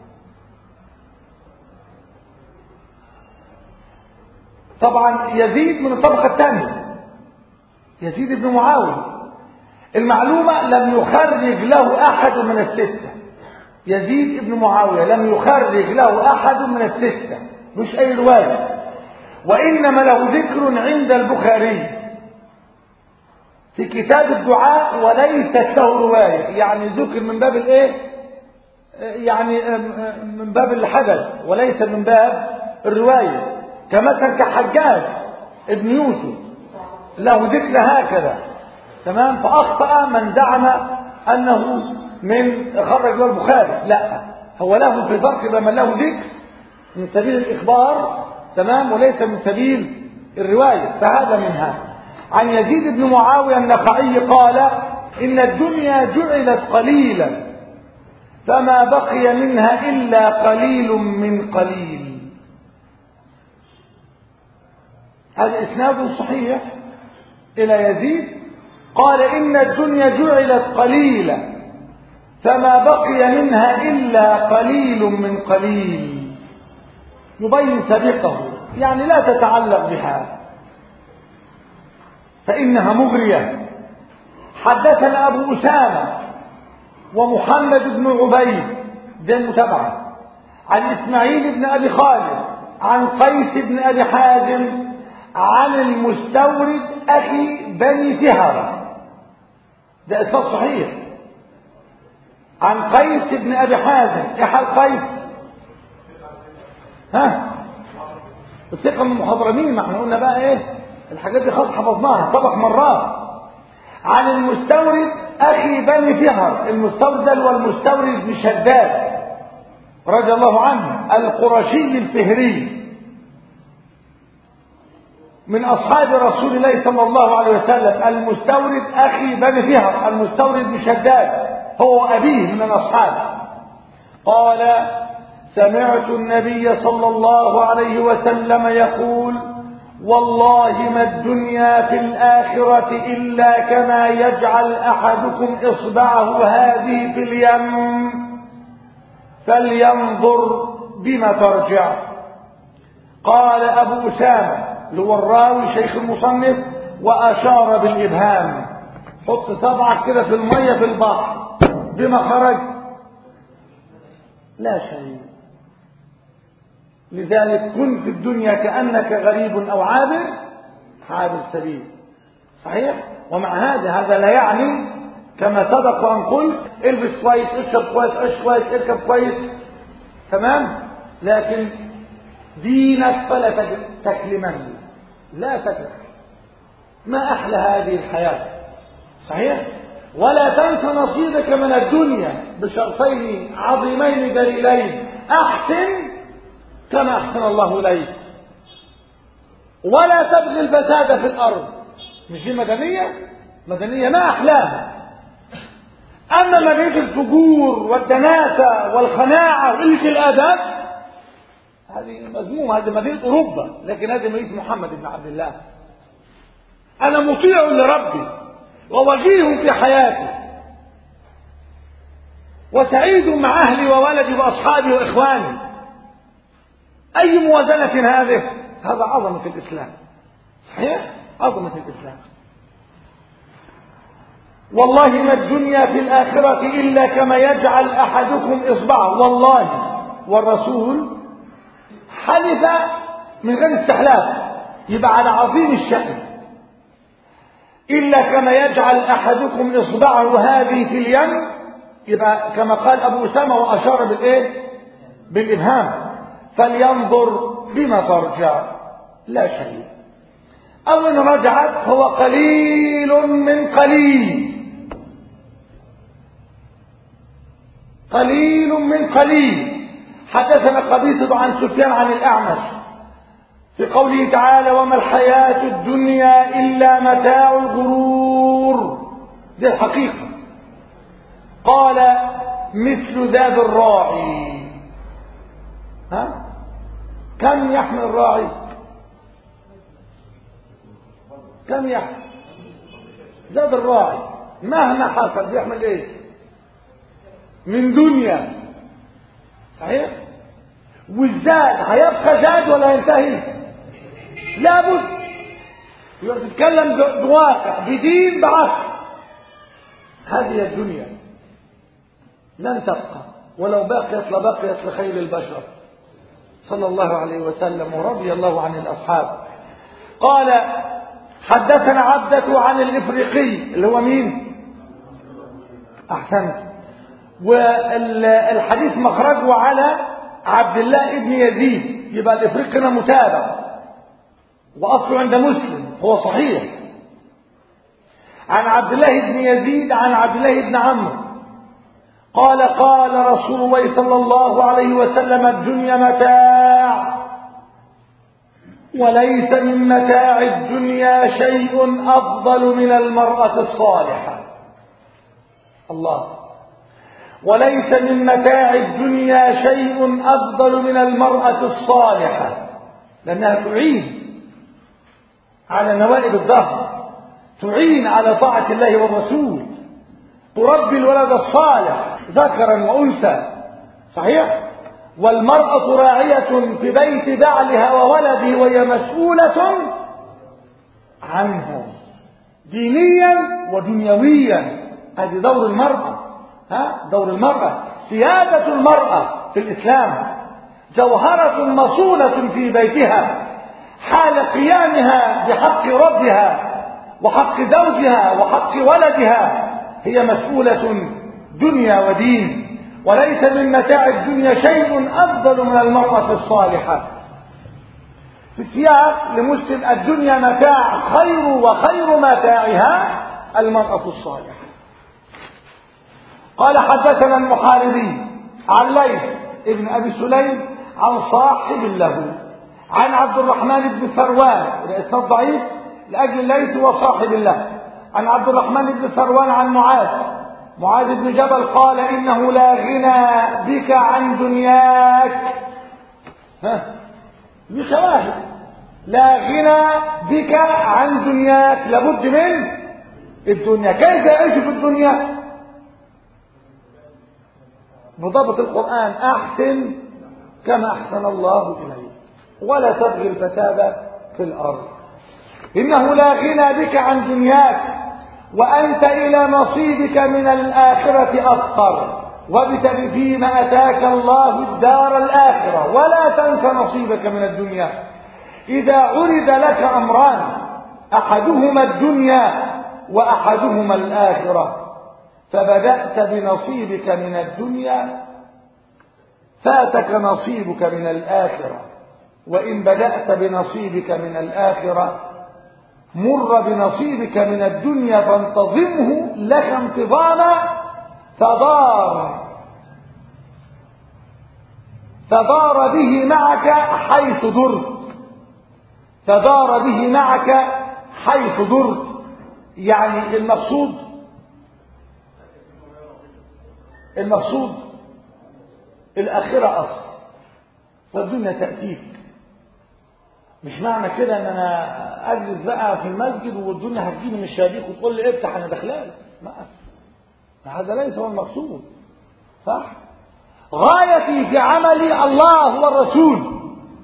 طبعا يزيد من الطبقة الثانية، يزيد بن معاوية. المعلومة لم يخرج له أحد من الستة، يزيد بن معاوية لم يخرج له أحد من الستة، مش أي رواية، وإنما له ذكر عند البخاري في كتاب الدعاء وليست له رواية، يعني ذكر من باب الايه، يعني من باب الحدث وليس من باب الرواية. كمثلا كحجاج ابن يوسف له ذكر هكذا، تمام. فأخطأ من زعم أنه من خرج له البخاري، لا، هو له في فرق بين من له ذكر من سبيل الإخبار، تمام، وليس من سبيل الرواية، فهذا منها. عن يزيد بن معاوية النخعي قال إن الدنيا جعلت قليلا فما بقي منها إلا قليل من قليل. هذا إسناد صحيح إلى يزيد قال إن الدنيا جعلت قليلا فما بقي منها إلا قليل من قليل، يبين سابقه، يعني لا تتعلق بها فإنها مغرية. حدثنا أبو أسامة ومحمد بن عبيد ذي المتابعة عن إسماعيل بن أبي خالد عن قيس بن أبي حازم عن المستورد أخي بني فهر، ده إسناد صحيح، عن قيس بن أبي حازم. إيه حال قيس؟ ها؟ الثقة من المحاضرين، ما احنا قلنا بقى إيه الحاجات دي خلاص حفظناها سبق مرات. عن المستورد أخي بني فهر، المستورد هو المستورد بن شداد رضي الله عنه القرشي الفهري من أصحاب رسول الله صلى الله عليه وسلم. المستورد أخي بني فهر المستورد بن شداد هو أبيه من الأصحاب. قال سمعت النبي صلى الله عليه وسلم يقول والله ما الدنيا في الآخرة إلا كما يجعل أحدكم إصبعه هذه في اليم فلينظر بما ترجع. قال أبو أسامة اللي هو الراوي شيخ المصنف وأشار بالإبهام، حط صبعك كده في المية في البحر بما خرج لا شيء. لذلك كن في الدنيا كأنك غريب أو عابر عابر سبيل. صحيح؟ ومع هذا هذا لا يعني كما سبق وأن قلت البس كويس، اشرب كويس، عيش كويس، اركب كويس، تمام، لكن دينك فلا تكلمن، لا تكلم. ما أحلى هذه الحياة. صحيح؟ ولا تنس نصيبك من الدنيا بشرطين عظيمين دليلين: أحسن كما أحسن الله إليك، ولا تبغي الفساد في الأرض. مش دي مدنية؟ مدنية ما أحلاها. أما مدنية الفجور والدناسة والخناعة وقلة الأدب هذه مذمومة، هذه مدينة أوروبا، لكن هذه مدينة محمد بن عبد الله. أنا مطيع لربي ووجيه في حياتي وسعيد مع أهلي وولدي وأصحابي وإخواني. أي موازنة هذه؟ هذا عظمة الإسلام. صحيح؟ عظمة الإسلام. والله ما الدنيا في الآخرة إلا كما يجعل أحدكم إصبعه، والله والرسول حلف من غير استحلاف، يبقى على عظيم الشأن. إلا كما يجعل أحدكم إصبعه هذه في اليم، يبقى كما قال أبو أسامة وأشار بالإيه؟ بالإبهام. فلينظر بما ترجع، لا شيء. أو إن رجعت هو قليل من قليل، قليل من قليل. حدثنا قبيصة عن سفيان عن الأعمش في قوله تعالى وما الحياة الدنيا إلا متاع الغرور، دي الحقيقة. قال مثل ذاب الراعي. ها؟ كم يحمل الراعي؟ كم يحمل؟ ذاب الراعي مهما حصل بيحمل ايه؟ من دنيا. صحيح؟ والزاد هيبقى زاد ولا ينتهي؟ لابد. يتكلم بواقع بدين بعقل. هذه الدنيا لن تبقى، ولو بقيت لبقيت لخير البشر صلى الله عليه وسلم ورضي الله عن الأصحاب. قال حدثنا عبدة عن الإفريقي اللي هو مين؟ أحسنت. والحديث مخرجه على عبد الله ابن يزيد، يبقى الإفريقي هنا متابع وأصله عند مسلم، هو صحيح. عن عبد الله بن يزيد عن عبد الله بن عمرو قال قال رسول الله صلى الله عليه وسلم الدنيا متاع وليس من متاع الدنيا شيء أفضل من المرأة الصالحة. الله. وليس من متاع الدنيا شيء أفضل من المرأة الصالحة، لأنها تعين على نوائب الدهر، تعين على طاعة الله والرسول، تربي الولد الصالح ذكرا وأنثى. صحيح؟ والمرأة راعية في بيت بعلها وولده، وهي مسؤولة عنه دينيا ودنيويا. هذه دور المرأة. ها؟ دور المرأة، سيادة المرأة في الإسلام، جوهرة مصونة في بيتها حال قيامها بحق ربها وحق زوجها وحق ولدها، هي مسؤولة دنيا ودين. وليس من متاع الدنيا شيء أفضل من المرأة الصالحة. في السياق لمسلم الدنيا متاع خير، وخير متاعها المرأة الصالحة. قال حدثنا المحاربي عن ليث ابن أبي سليم عن صاحب له عن عبد الرحمن بن ثروان، الإسناد ضعيف لأجل ليث وصاحب له، عن عبد الرحمن بن ثروان عن معاذ معاذ بن جبل قال إنه لا غنى بك عن دنياك. ها دي شواهد. لا غنى بك عن دنياك، لابد من الدنيا. كيف يعيش في الدنيا؟ بضبط القرآن: أحسن كما أحسن الله إليك ولا تبغي الفساد في الأرض. إنه لا غنى بك عن دنياك وأنت إلى نصيبك من الآخرة أفقر، وابتغ فيما أتاك الله الدار الآخرة ولا تنس نصيبك من الدنيا. إذا عرض لك أمران أحدهما الدنيا وأحدهما الآخرة، فبدأت بنصيبك من الدنيا فاتك نصيبك من الآخرة، وإن بدأت بنصيبك من الآخرة مر بنصيبك من الدنيا فانتظمه لك انتظاما فدار فدار به معك حيث درت فدار به معك حيث درت. يعني المقصود المقصود الآخرة أصل، والدنيا تأتيك. مش معنى كده ان انا اجلس بقى في المسجد والدنيا هتجيني من الشبابيك وتقول لي افتح انا داخلالك. ما هذا ليس هو المقصود. صح؟ غايتي في عملي الله والرسول،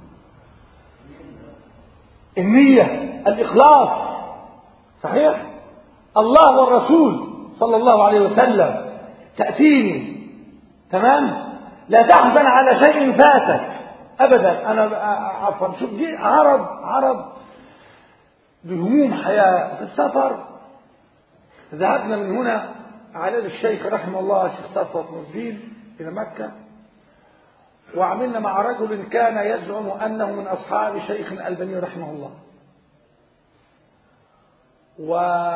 النية، الإخلاص. صحيح؟ الله والرسول صلى الله عليه وسلم تأتيني. تمام؟ لا تحزن على شيء فاتك أبدا. أنا عفوا شوف دي عرض عرض بهموم حياة في السفر. ذهبنا من هنا على الشيخ رحمه الله الشيخ صفوت الدين إلى مكة، وعملنا مع رجل كان يزعم أنه من أصحاب شيخنا الألباني رحمه الله، و...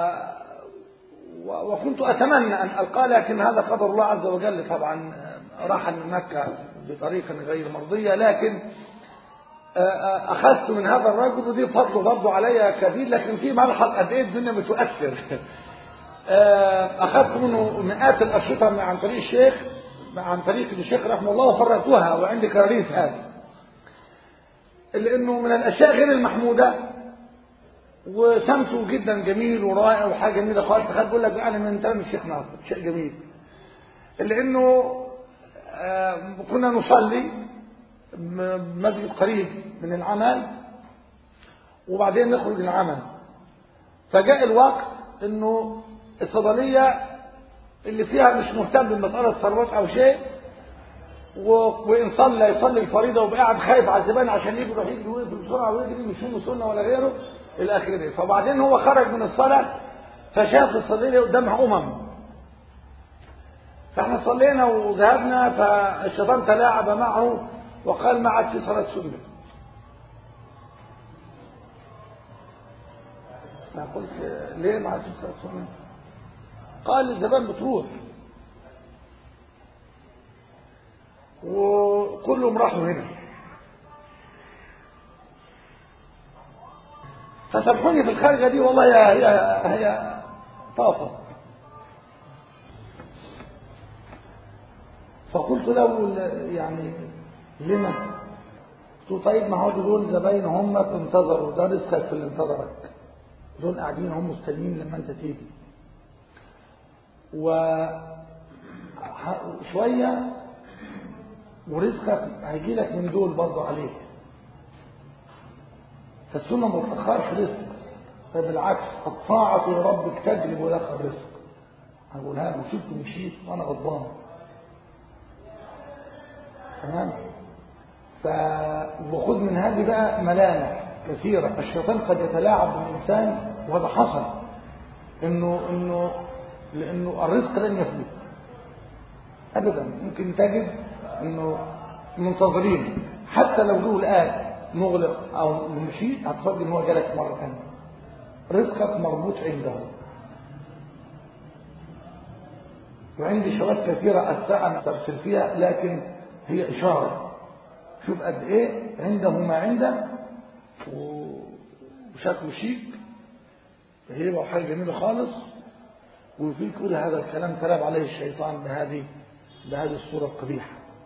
و... وكنت أتمنى أن ألقى، لكن هذا قدر الله عز وجل. طبعا راح من مكة بطريقة غير مرضية، لكن أخذت من هذا الرجل، ودي فضله برضه علي كبير، لكن في ملحظ قد إيه الدنيا بتؤثر. أخذت منه مئات الأشرطة عن طريق الشيخ عن طريق الشيخ رحمه الله وفرقتها، وعندي كراريس هذا، لأنه من الأشياء غير المحمودة، وسمته جدا جميل ورائع وحاجة جميلة خالص. تخيل بقول لك أنا من تمام الشيخ ناصر، شيء جميل. لأنه كنا نصلي مسجد قريب من العمل، وبعدين نخرج من العمل، فجاء الوقت انه الصيدليه اللي فيها مش مهتم بمساله ثروات او شيء، وان صلى يصلي الفريضه وبقى قاعد خايف على الزبائن عشان يجي يروح يجري ويقفل بسرعه ويجري، مش فيه سنه ولا غيره الى اخره. فبعدين هو خرج من الصلاه فشاف الصيدليه قدامها امم، فاحنا صلينا وذهبنا، فالشيطان تلاعب معه وقال ما عاد في صلاه سنه. قلت ليه ما عاد في صلاه سنه؟ قال الزبائن بتروح وكلهم راحوا هنا. فسامحوني في الخارجة دي والله هي هي هي طافت. فقلت له يعني لما؟ قلت طيب ما هو دول زباين هم انتظروا، ده رزقك في اللي انتظرك، دول قاعدين هم مستنيين لما انت تيجي. وشوية ورزقك هيجي لك من دول برضه عليك. فالسنة ما تتأخرش رزق، فبالعكس الطاعة لربك تجلب لك الرزق. هقولها له وسبت ومشيت وانا غضبان. تمام. ف وخذ من هذه بقى ملامح كثيرة. الشيطان قد يتلاعب بالإنسان، وهذا حصل انه انه لانه الرزق لن يفوت ابدا. ممكن تجد انه منتظرين حتى لو له الان مغلق او مشيت، هتفضل ان هو جالك مره ثانيه. رزقك مربوط عنده. وعندي شواهد كثيره استطيع ان ترسل فيها، لكن هي اشاره. شوف قد ايه عنده ما عنده وشكله شيك، هيبقى حاجه جميله خالص. وفيك كل هذا الكلام تلعب عليه الشيطان بهذه بهذه الصورة القبيحة.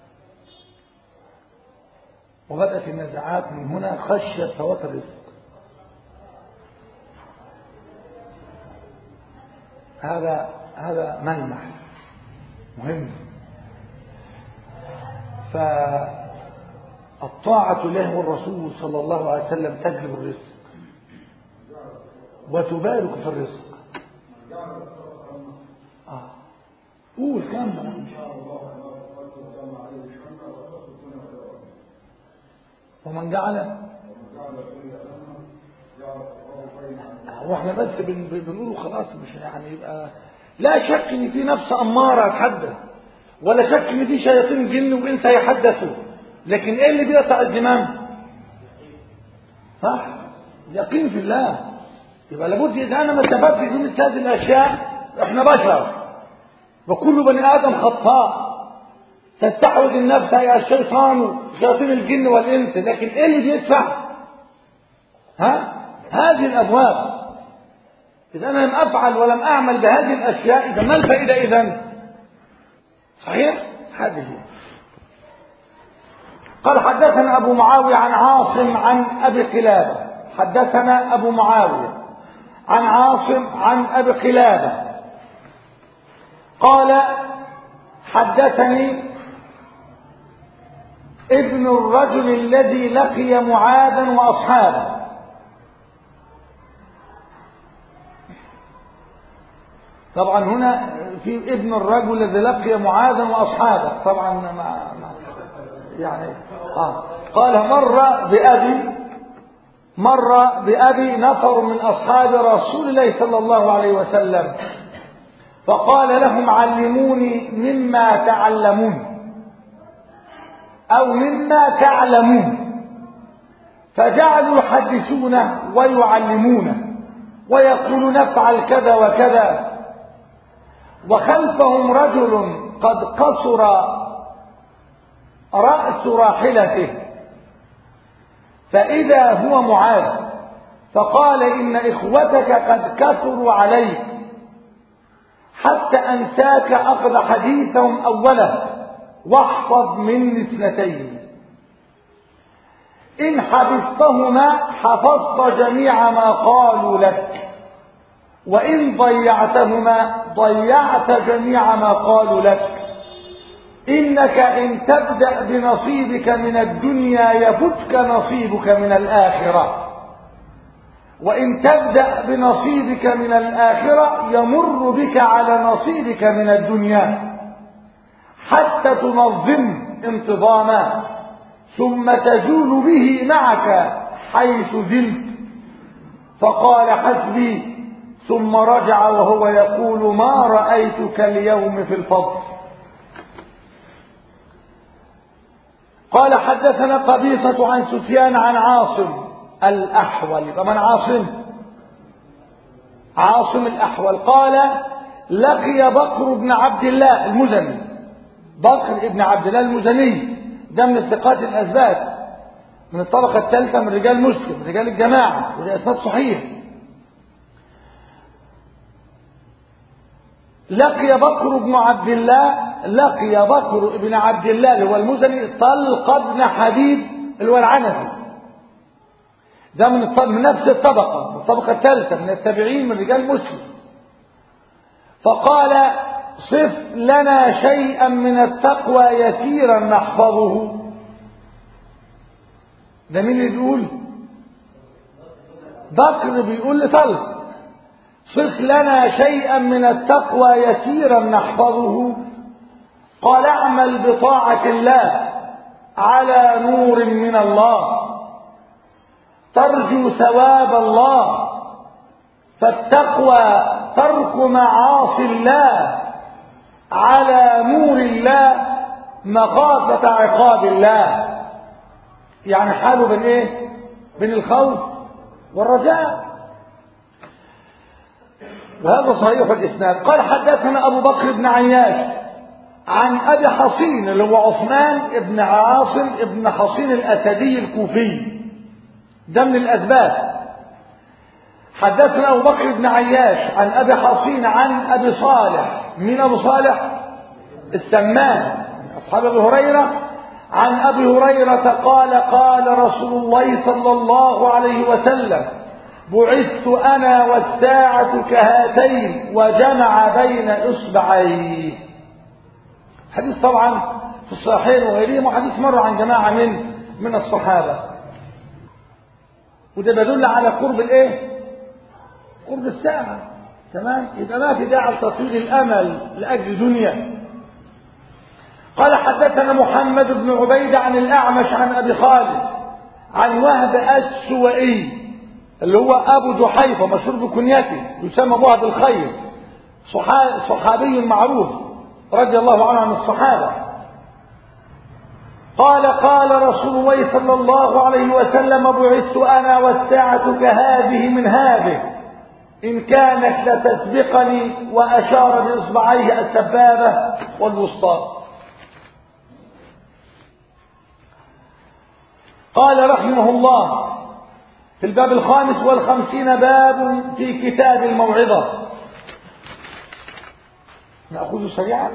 وبدأت النزاعات من هنا خشية فوات الرزق. هذا هذا ملمح مهم. فالطاعة له والرسول صلى الله عليه وسلم تجلب الرزق وتبارك في الرزق. آه. قول كمل. ومن جعل واحنا بس بنقوله خلاص، مش يعني يبقى لا شك ان في نفس اماره تحدث، ولا شك ان في شياطين جن وانس يحدثوا، لكن ايه اللي بيقطع الزمام؟ صح؟ يقين في الله. يبقى لابد اذا انا ما استفدت من مثل هذه الاشياء، احنا بشر وكل بني ادم خطاء، تستحوذ النفس هي الشيطان شياطين الجن والانس، لكن ايه اللي بيدفع؟ ها؟ هذه الابواب. اذا انا لم افعل ولم اعمل بهذه الاشياء، اذا ما الفائده اذا؟ صحيح؟ هذه. قال حدثنا ابو معاويه عن عاصم عن ابي قلابه. حدثنا ابو معاويه عن عاصم عن ابي قلابه قال حدثني ابن الرجل الذي لقي معاذا واصحابه. طبعا هنا في ابن الرجل الذي لقي معاذا واصحابه، طبعا مع يعني آه. قال مر بأبي مر بأبي نفر من أصحاب رسول الله صلى الله عليه وسلم، فقال لهم علموني مما تعلمون أو مما تعلمون، فجعلوا يحدثونه ويعلمونه ويقولون نفعل كذا وكذا. وخلفهم رجل قد قصر رأس راحلته، فإذا هو معاذ، فقال إن إخوتك قد كثروا عليك حتى أنساك أخذ حديثهم أوله، واحفظ مني اثنتين، إن حفظتهما حفظت جميع ما قالوا لك، وإن ضيعتهما ضيعت جميع ما قالوا لك. إنك إن تبدأ بنصيبك من الدنيا يفتك نصيبك من الآخرة، وإن تبدأ بنصيبك من الآخرة يمر بك على نصيبك من الدنيا حتى تنظم انتظاما، ثم تزول به معك حيث زلت. فقال حسبي، ثم رجع وهو يقول ما رأيتك اليوم في الفضل. قال حدثنا قبيصة عن سفيان عن عاصم الأحول. فمن عاصم؟ عاصم الأحول. قال لقي بكر بن عبد الله المزني، بكر بن عبد الله المزني ده من الثقات الأثبات، من الطبقة الثالثة من رجال مسلم، رجال الجماعة، وده إسناد صحيح. لقي بكر بن عبد الله لقي بكر بن عبد الله اللي هو المزني طلق بن حبيب اللي هو العنزي، ده من من نفس الطبقة، من الطبقة الثالثة من التابعين من رجال مسلم. فقال صف لنا شيئا من التقوى يسيرا نحفظه. ده مين اللي بيقول؟ بكر بيقول لطلق صف لنا شيئا من التقوى يسيرا نحفظه. قال اعمل بطاعة الله على نور من الله ترجو ثواب الله، فالتقوى ترك معاصي الله على نور الله مخافة عقاب الله. يعني حاله بين ايه؟ بين الخوف والرجاء. وهذا صحيح الاسناد. قال حدثنا ابو بكر بن عياش عن ابي حصين اللي هو عثمان بن عاصم بن حصين الاسدي الكوفي، ده من الاسباب. حدثنا ابو بكر بن عياش عن ابي حصين عن ابي صالح. من ابو صالح؟ السمان اصحاب ابي هريره. عن ابي هريره قال قال رسول الله صلى الله عليه وسلم بعثت انا والساعه كهاتين وجمع بين اصبعيه. حديث طبعا في الصحيحين وغيرهم، وحديث مر عن جماعه من من الصحابه، وده بيدل على قرب الايه؟ قرب الساعه. تمام؟ يبقى ما في داعي لتطويل الامل لاجل دنيا. قال حدثنا محمد بن عبيد عن الاعمش عن ابي خالد عن وهب السوائي اللي هو ابو جحيفه مشهور بكنيته، يسمى وهب الخير، صحابي معروف رضي الله عنه عن الصحابه. قال قال رسول الله صلى الله عليه وسلم بعثت انا والساعه كهذه من هذه ان كانت لتسبقني، واشار باصبعيه السبابه والوسطى. قال رحمه الله في الباب الخامس والخمسين باب في كتاب الموعظة. نأخذ سريعا.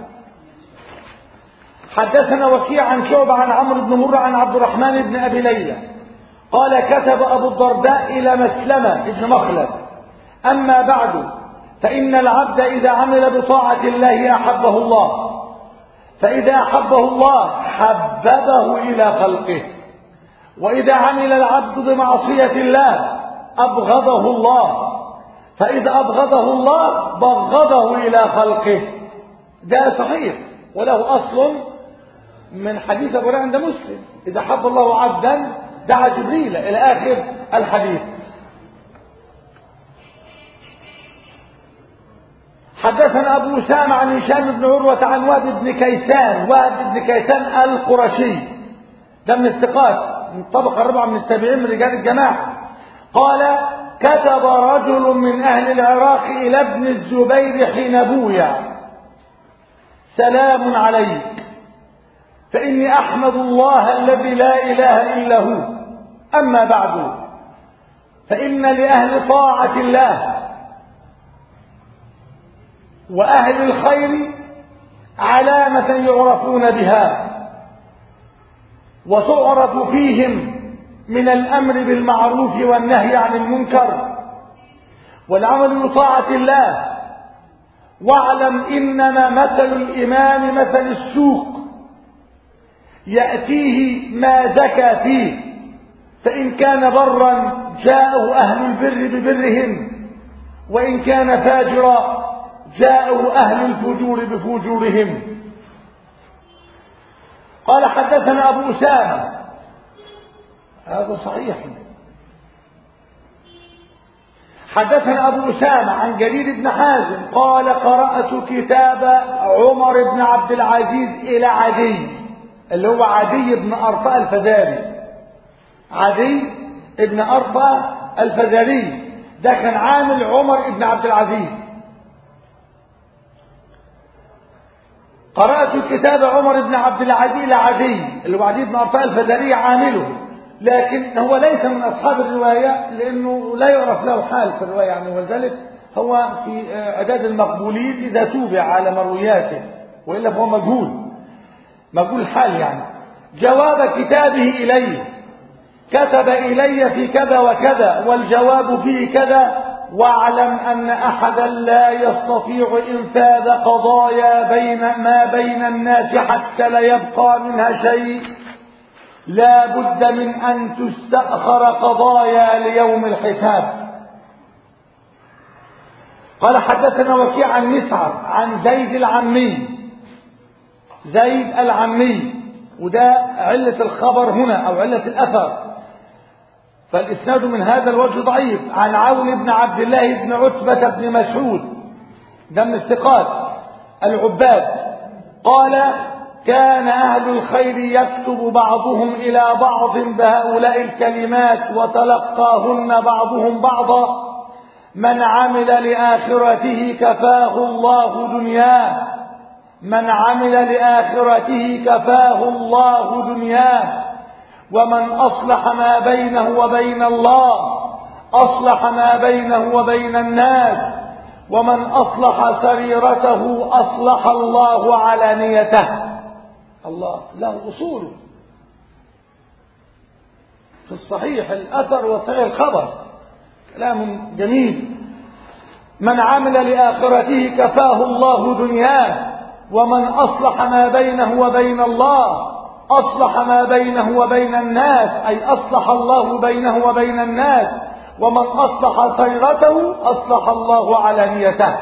حدثنا وكيع عن شعبة عن عمرو بن مرة عن عبد الرحمن بن أبي ليلى قال كتب أبو الدرداء إلى مسلمة بن مخلد أما بعد فإن العبد إذا عمل بطاعة الله أحبه الله، فإذا أحبه الله حببه إلى خلقه، وإذا عمل العبد بمعصية الله أبغضه الله، فإذا أبغضه الله بغضه إلى خلقه. ده صحيح وله أصل من حديث أبو هريرة عند مسلم، إذا حب الله عبدا دعا جبريل إلى آخر الحديث. حدثنا أبو أسامة عن هشام بن عروة عن وهب بن كيسان وهب بن كيسان القرشي، ده من الثقات من الطبقة الرابعة من التابعين من رجال الجماعة. قال كتب رجل من أهل العراق إلى ابن الزبير حين بويع سلام عليك فإني أحمد الله الذي لا إله إلا هو، أما بعد فإن لأهل طاعة الله وأهل الخير علامة يعرفون بها وتعرف فيهم من الأمر بالمعروف والنهي عن المنكر والعمل بطاعة الله. واعلم إنما مثل الإمام مثل السوق يأتيه ما زكى فيه، فإن كان برا جاءه أهل البر ببرهم، وإن كان فاجرا جاءه أهل الفجور بفجورهم. قال حدثنا أبو أسامة، هذا صحيح. حدثنا أبو أسامة عن جرير بن حازم قال قرأت كتاب عمر بن عبد العزيز إلى عدي اللي هو عدي بن أرطاء الفزاري. عدي بن أرطاء الفزاري ده كان عامل عمر بن عبد العزيز. قرأت كتاب عمر بن عبد العزيز إلى عدي اللي هو عدي بن أرطاء الفزاري عامله، لكن هو ليس من أصحاب الرواية لأنه لا يعرف له حال في الرواية يعني، ولذلك هو في عداد المقبولين إذا توبع على مروياته، وإلا فهو مجهول مجهول الحال يعني. جواب كتابه إليه، كتب إلي في كذا وكذا والجواب فيه كذا، واعلم أن أحدا لا يستطيع إنفاذ قضايا بين ما بين الناس حتى لا يبقى منها شيء، لا بد من أن تستأخر قضايا ليوم الحساب. قال حدثنا وكيع عن مسعر عن زيد العمي، زيد العمي، وده علة الخبر هنا أو علة الأثر، فالإسناد من هذا الوجه ضعيف. عن عون بن عبد الله بن عتبة بن مسعود، ده من الثقات العباد، قال كان أهل الخير يكتب بعضهم إلى بعض بهؤلاء الكلمات وتلقاهن بعضهم بعضا: من عمل لآخرته كفاه الله دنياه، من عمل لآخرته كفاه الله دنياه، ومن أصلح ما بينه وبين الله أصلح ما بينه وبين الناس، ومن أصلح سريرته أصلح الله علانيته. الله له أصول في الصحيح الأثر وصحيح الخبر، كلام جميل. من عمل لآخرته كفاه الله دنياه، ومن أصلح ما بينه وبين الله أصلح ما بينه وبين الناس، أي أصلح الله بينه وبين الناس، ومن أصلح سيرته أصلح الله علانيته.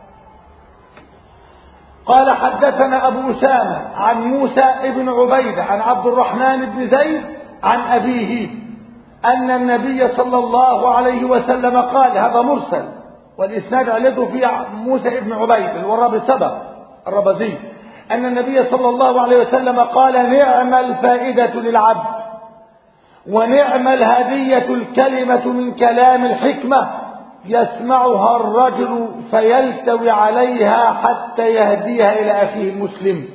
قال حدثنا أبو أسامة عن موسى بن عبيدة عن عبد الرحمن بن زيد عن أبيه أن النبي صلى الله عليه وسلم قال، هذا مرسل والإسناد علته في موسى بن عبيدة الورابي سبق الربزي، أن النبي صلى الله عليه وسلم قال: نعم الفائدة للعبد ونعم الهدية الكلمة من كلام الحكمة يسمعها الرجل فيلتوي عليها حتى يهديها إلى أخيه المسلم.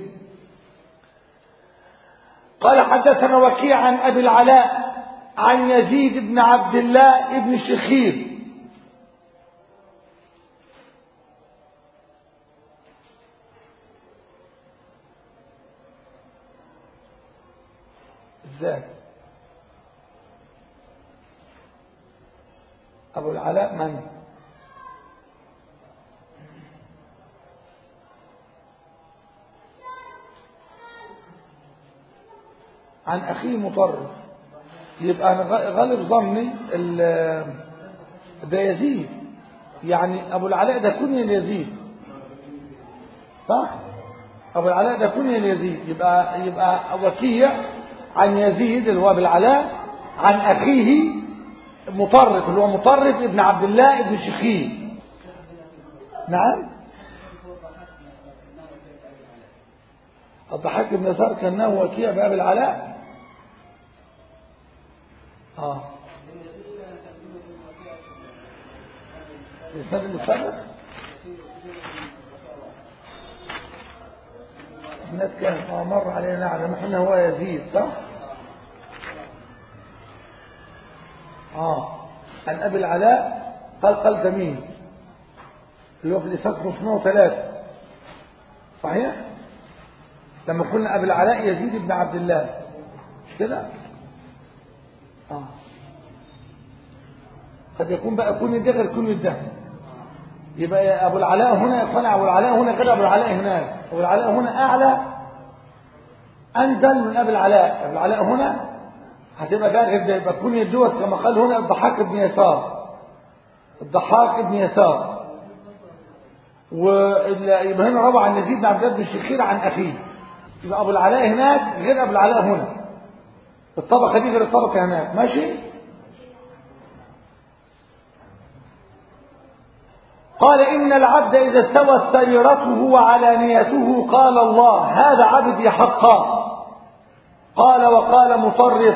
قال حدثنا وكيع عن أبي العلاء عن يزيد بن عبد الله بن شخير ازاي أبو العلاء من؟ عن أخيه مطرف، يبقى أنا غالب ظني ده يزيد، يعني أبو العلاء ده كنية ليزيد، صح؟ أبو العلاء ده كنية ليزيد، يبقى يبقى وكيع عن يزيد اللي هو أبو العلاء عن أخيه مطرف اللي هو مطرف ابن عبد الله ابن شخير. نعم، الضحاك بن يسار كأنه وكيع بأبي العلاء. اه الإسناد اللي سبق الإسناد كان اه مر علينا نعلم احنا هو يزيد، صح؟ اه عن أبي العلاء قال قال مين اللي هو في الإسناد خمسمائة وثلاثة، صحيح؟ لما قلنا أبي العلاء يزيد بن عبد الله، مش كده؟ آه. قد يكون بقى كون ده غير كون ده، يبقى أبو العلاء هنا يقنع أبو العلاء هنا غير أبو العلاء هناك، أبو العلاء هنا أعلى أنزل من أبي العلاء، أبو العلاء هنا هتبقى ده غير ده، يبقى كون الدوت كما قال هنا الضحاك بن يسار، الضحاك بن يسار، ويبقى هنا روى عن يزيد بن عبد الله بن شخير عن أخيه، يبقى أبو العلاء هناك غير أبو العلاء هنا، الطبقة دي غير الطبقة هناك، ماشي؟ قال إن العبد إذا استوت سريرته وعلانيته قال الله هذا عبدي حقا. قال وقال مطرف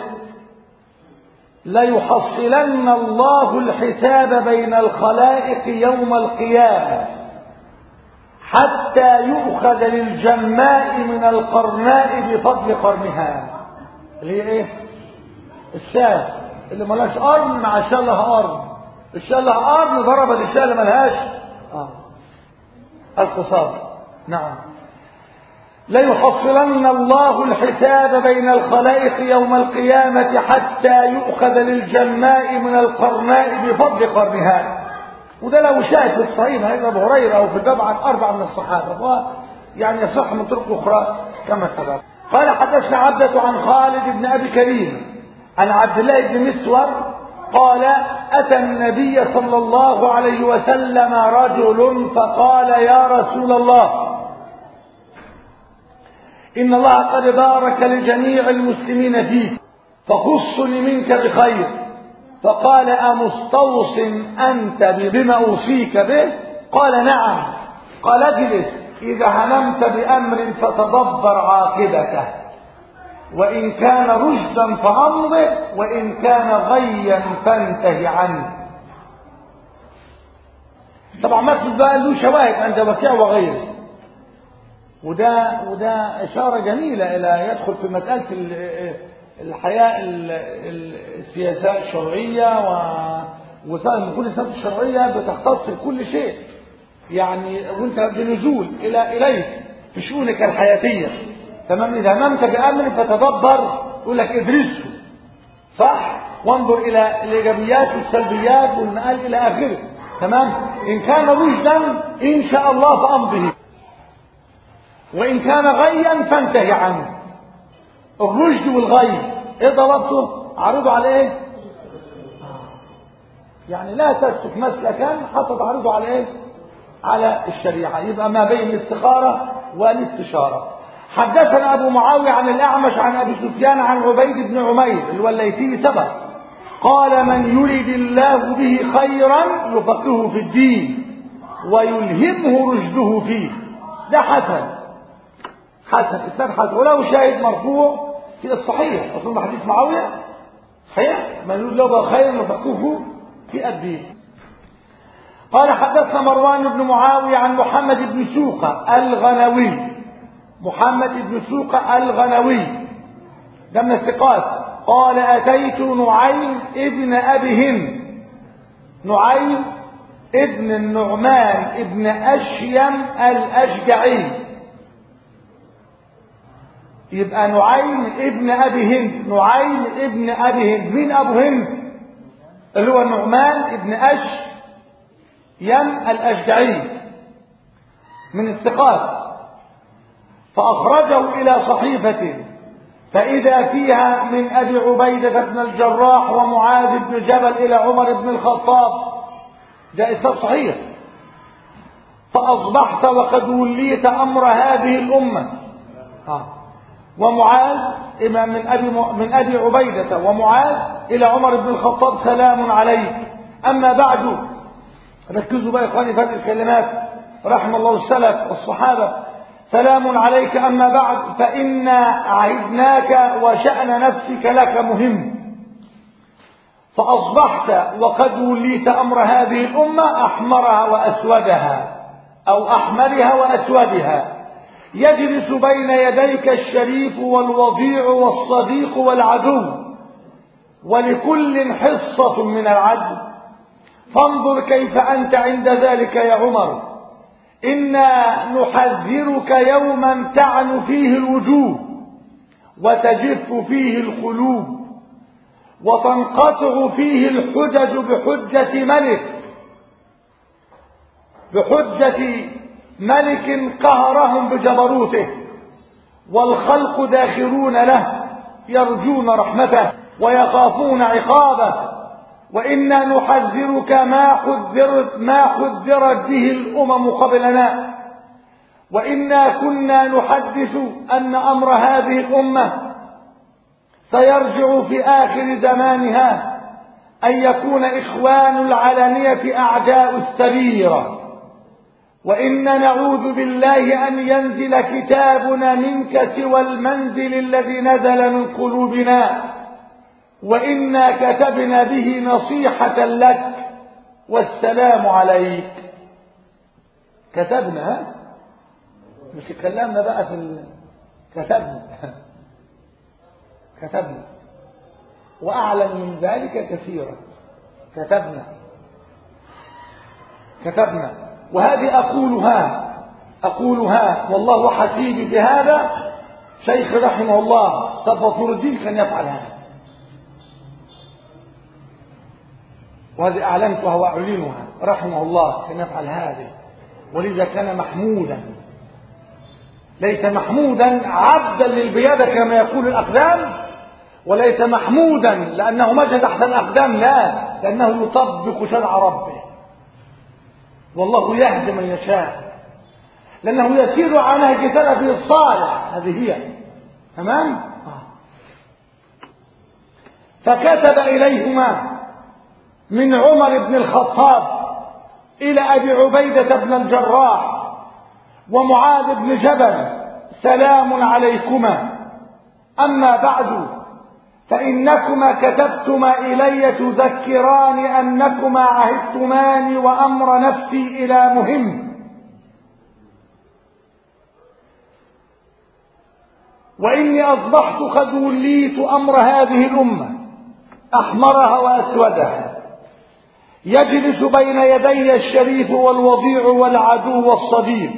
ليحصلن الله الحساب بين الخلائق يوم القيامة حتى يؤخذ للجماء من القرناء بفضل قرنها، اللي هي ايه؟ الشاة اللي ملهاش قرن مع الشاة لها قرن، الشاة لها قرن ضربت الشاة اللي ملهاش اه القصاص. نعم. ليحصلن الله الحساب بين الخلائق يوم القيامة حتى يؤخذ للجماء من القرناء بفضل قرنها. وده لو شاهد في الصحيح هذا ابو هريره او في الباب عن اربعه من الصحابه، ويعني يصح من طرق اخرى كما سبق. قال حدثنا عبدة عن خالد بن ابي كريم عن عبد الله بن مسور قال اتى النبي صلى الله عليه وسلم رجل فقال يا رسول الله إن الله قد بارك لجميع المسلمين فيك فخصني منك بخير. فقال أمستوص أنت بما أوصيك به؟ قال نعم. قال اجلس إذا هممت بأمر فتدبر عاقبته، وإن كان رشدا فأمضه وإن كان غيا فانته عنه. طبعا مسجد بقى له شواهد عند وكيع وغيره، وده وده إشارة جميلة إلى يدخل في مسألة الحياة السياسات الشرعية، وسائل كل السياسات الشرعية بتختص بكل شيء يعني، وانت بنزول إلى إليك في شؤونك الحياتية. تمام. إذا هممت بأمر فتدبر، يقول لك ادرسه صح، وانظر إلى الإيجابيات والسلبيات والمآل إلى آخره. تمام. إن كان رشدا إن شاء الله فأمضه، وإن كان غيا فانتهي عنه. الرشد والغي ايه ضربته؟ عرضه على ايه؟ يعني لا تسلك مسلكا حتى تعرضه على ايه؟ على الشريعة. يبقى ما بين الاستخارة والاستشارة. حدثنا أبو معاوية عن الأعمش عن أبي سفيان عن عبيد بن عمير الوليثي سبق قال من يريد الله به خيرا يفقهه في الدين ويلهمه رشده فيه. ده حسن حسن إسناد حسن، وله شاهد مرفوع في الصحيح أصول حديث معاوية صحيح من يريد الله به خيرا يفقهه في الدين. قال حدثنا مروان بن معاوية عن محمد بن سوقة الغنوي، محمد بن سوقة الغنوي ده من الثقات. قال أتيت نعيم ابن أبي هند، نعيم ابن النعمان ابن أشيم الأشجعي. يبقى نعيم ابن أبي هند، نعيم ابن أبي هند. مين أبو هند؟ اللي هو النعمان ابن أش يم الأشجعي من الثقات. فأخرجه إلى صحيفة فإذا فيها من أبي عبيدة بن الجراح ومعاذ بن جبل إلى عمر بن الخطاب، ده إسناد صحيح. فأصبحت وقد وليت أمر هذه الأمة. ومعاذ من أبي من أبي عبيدة ومعاذ إلى عمر بن الخطاب سلام عليك. أما بعد، ركزوا بقى يا إخواني في هذه الكلمات رحم الله السلف والصحابة. سلام عليك أما بعد، فإنا عهدناك وشأن نفسك لك مهم. فأصبحت وقد وليت أمر هذه الأمة أحمرها وأسودها أو أحمرها وأسودها، يجلس بين يديك الشريف والوضيع والصديق والعدو، ولكل حصة من العدل. فانظر كيف أنت عند ذلك يا عمر. إنا نحذرك يوما تعن فيه الوجوه وتجف فيه القلوب وتنقطع فيه الحجج بحجة ملك بحجة ملك قهرهم بجبروته، والخلق داخرون له يرجون رحمته ويخافون عقابه. وإنا نحذرك ما حذرت ما حذرت به الأمم قبلنا. وإنا كنا نحدث أن أمر هذه الأمة سيرجع في آخر زمانها أن يكون إخوان العلانية أعداء السريرة. وإنا نعوذ بالله أن ينزل كتابنا منك سوى المنزل الذي نزل من قلوبنا. وإنا كتبنا به نصيحة لك والسلام عليك. كتبنا، مش اتكلمنا بقى في ال... كتبنا كتبنا وأعلم من ذلك كثيرا. كتبنا كتبنا وهذه أقولها أقولها والله حسيبي بهذا. شيخ رحمه الله صفوة نور الدين كان يفعل هذا، وهذه أعلنتها وأعلنها رحمه الله كان يفعل هذه، ولذا كان محمودا، ليس محمودا عبدا للبيادة كما يقول الأقدام، وليس محمودا لأنه مشى تحت الأقدام، لا، لأنه يطبق شرع ربه، والله يهدي من يشاء، لأنه يسير على نهج سلفه الصالح. هذه هي تمام. فكتب إليهما من عمر بن الخطاب إلى أبي عبيدة بن الجراح ومعاذ بن جبل: سلام عليكما، أما بعد فإنكما كتبتما إلي تذكران أنكما عهدتماني وأمر نفسي إلى مهم، وإني أصبحت قد وليت أمر هذه الأمة أحمرها وأسودها، يجلس بين يدي الشريف والوضيع والعدو والصديق،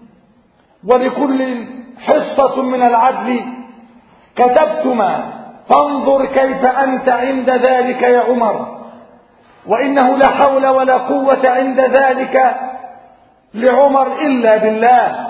ولكل حصة من العدل كتبتما، فانظر كيف أنت عند ذلك يا عمر، وإنه لا حول ولا قوة عند ذلك لعمر إلا بالله.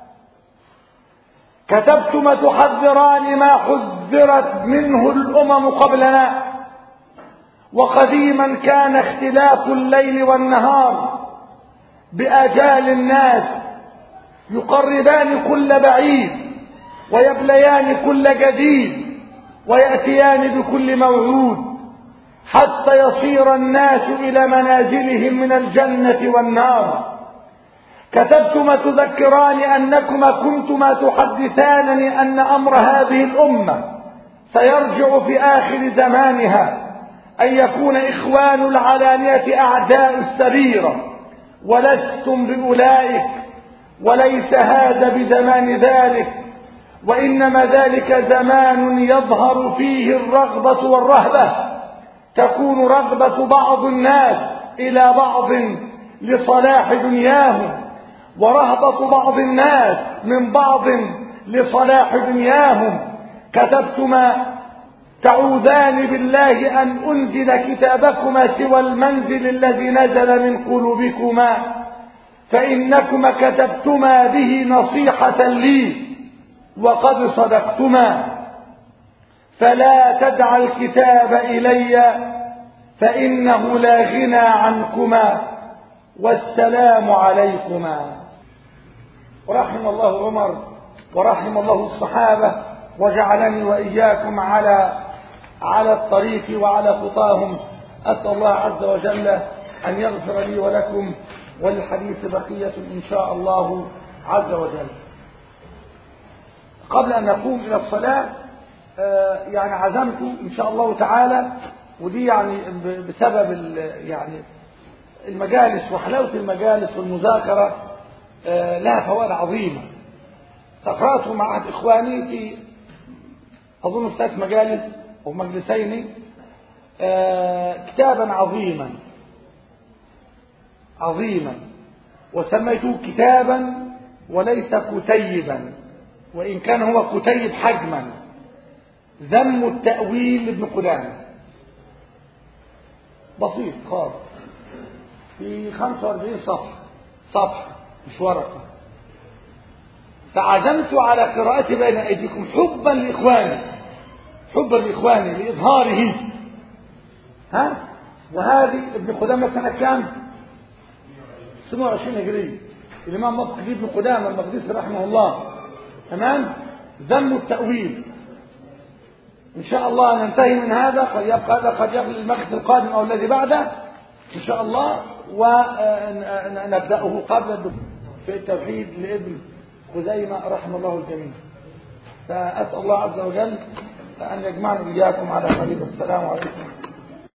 كتبتما تحذران ما حذرت منه الأمم قبلنا، وقديما كان اختلاف الليل والنهار بآجال الناس يقربان كل بعيد ويبليان كل جديد ويأتيان بكل موعود، حتى يصير الناس إلى منازلهم من الجنة والنار. كتبتما تذكران أنكما كنتما تحدثانني أن أمر هذه الأمة سيرجع في آخر زمانها أن يكون إخوان العلانية أعداء السريرة، ولستم بأولئك، وليس هذا بزمان ذلك، وإنما ذلك زمان يظهر فيه الرغبة والرهبة، تكون رغبة بعض الناس إلى بعض لصلاح دنياهم، ورهبة بعض الناس من بعض لصلاح دنياهم. كتبتما تعوذان بالله أن أنزل كتابكما سوى المنزل الذي نزل من قلوبكما، فإنكما كتبتما به نصيحة لي، وقد صدقتما، فلا تدع الكتاب إلي فإنه لا غنى عنكما، والسلام عليكما. ورحم الله عمر ورحم الله الصحابة، وجعلني وإياكم على على الطريق وعلى خطاهم. أسأل الله عز وجل أن يغفر لي ولكم، وللحديث بقية إن شاء الله عز وجل. قبل أن نقوم إلى الصلاة يعني عزمت إن شاء الله تعالى، ودي يعني بسبب يعني المجالس وحلاوة المجالس والمذاكرة لها فوائد عظيمة. قرأت مع أحد إخواني في أظن ثلاث مجالس أو مجلسين كتابا عظيما عظيما وسميته كتابا وليس كتيبا، وإن كان هو كتيب حجما، ذم التأويل لابن قدامة، بسيط خالص في خمسة وأربعين صفحة صفحة مش ورقة. فعزمت على قراءتي بين أيديكم حبا لإخواني حبا لإخواني لإظهاره. ها وهذه ابن قدامة سنة كام؟ سبعة وعشرين هجرية. الإمام مقدسي ابن قدامة المقدسي رحمه الله. تمام. ذم التأويل. إن شاء الله ننتهي من هذا، قد يبقى هذا قد يبقى المجلس القادم أو الذي بعده إن شاء الله، ونبدأه قبل في التوحيد لابن خزيمة رحمه الله الجميع. فأسأل الله عز وجل أن يجمعنا إياكم على خير. السلام عليكم.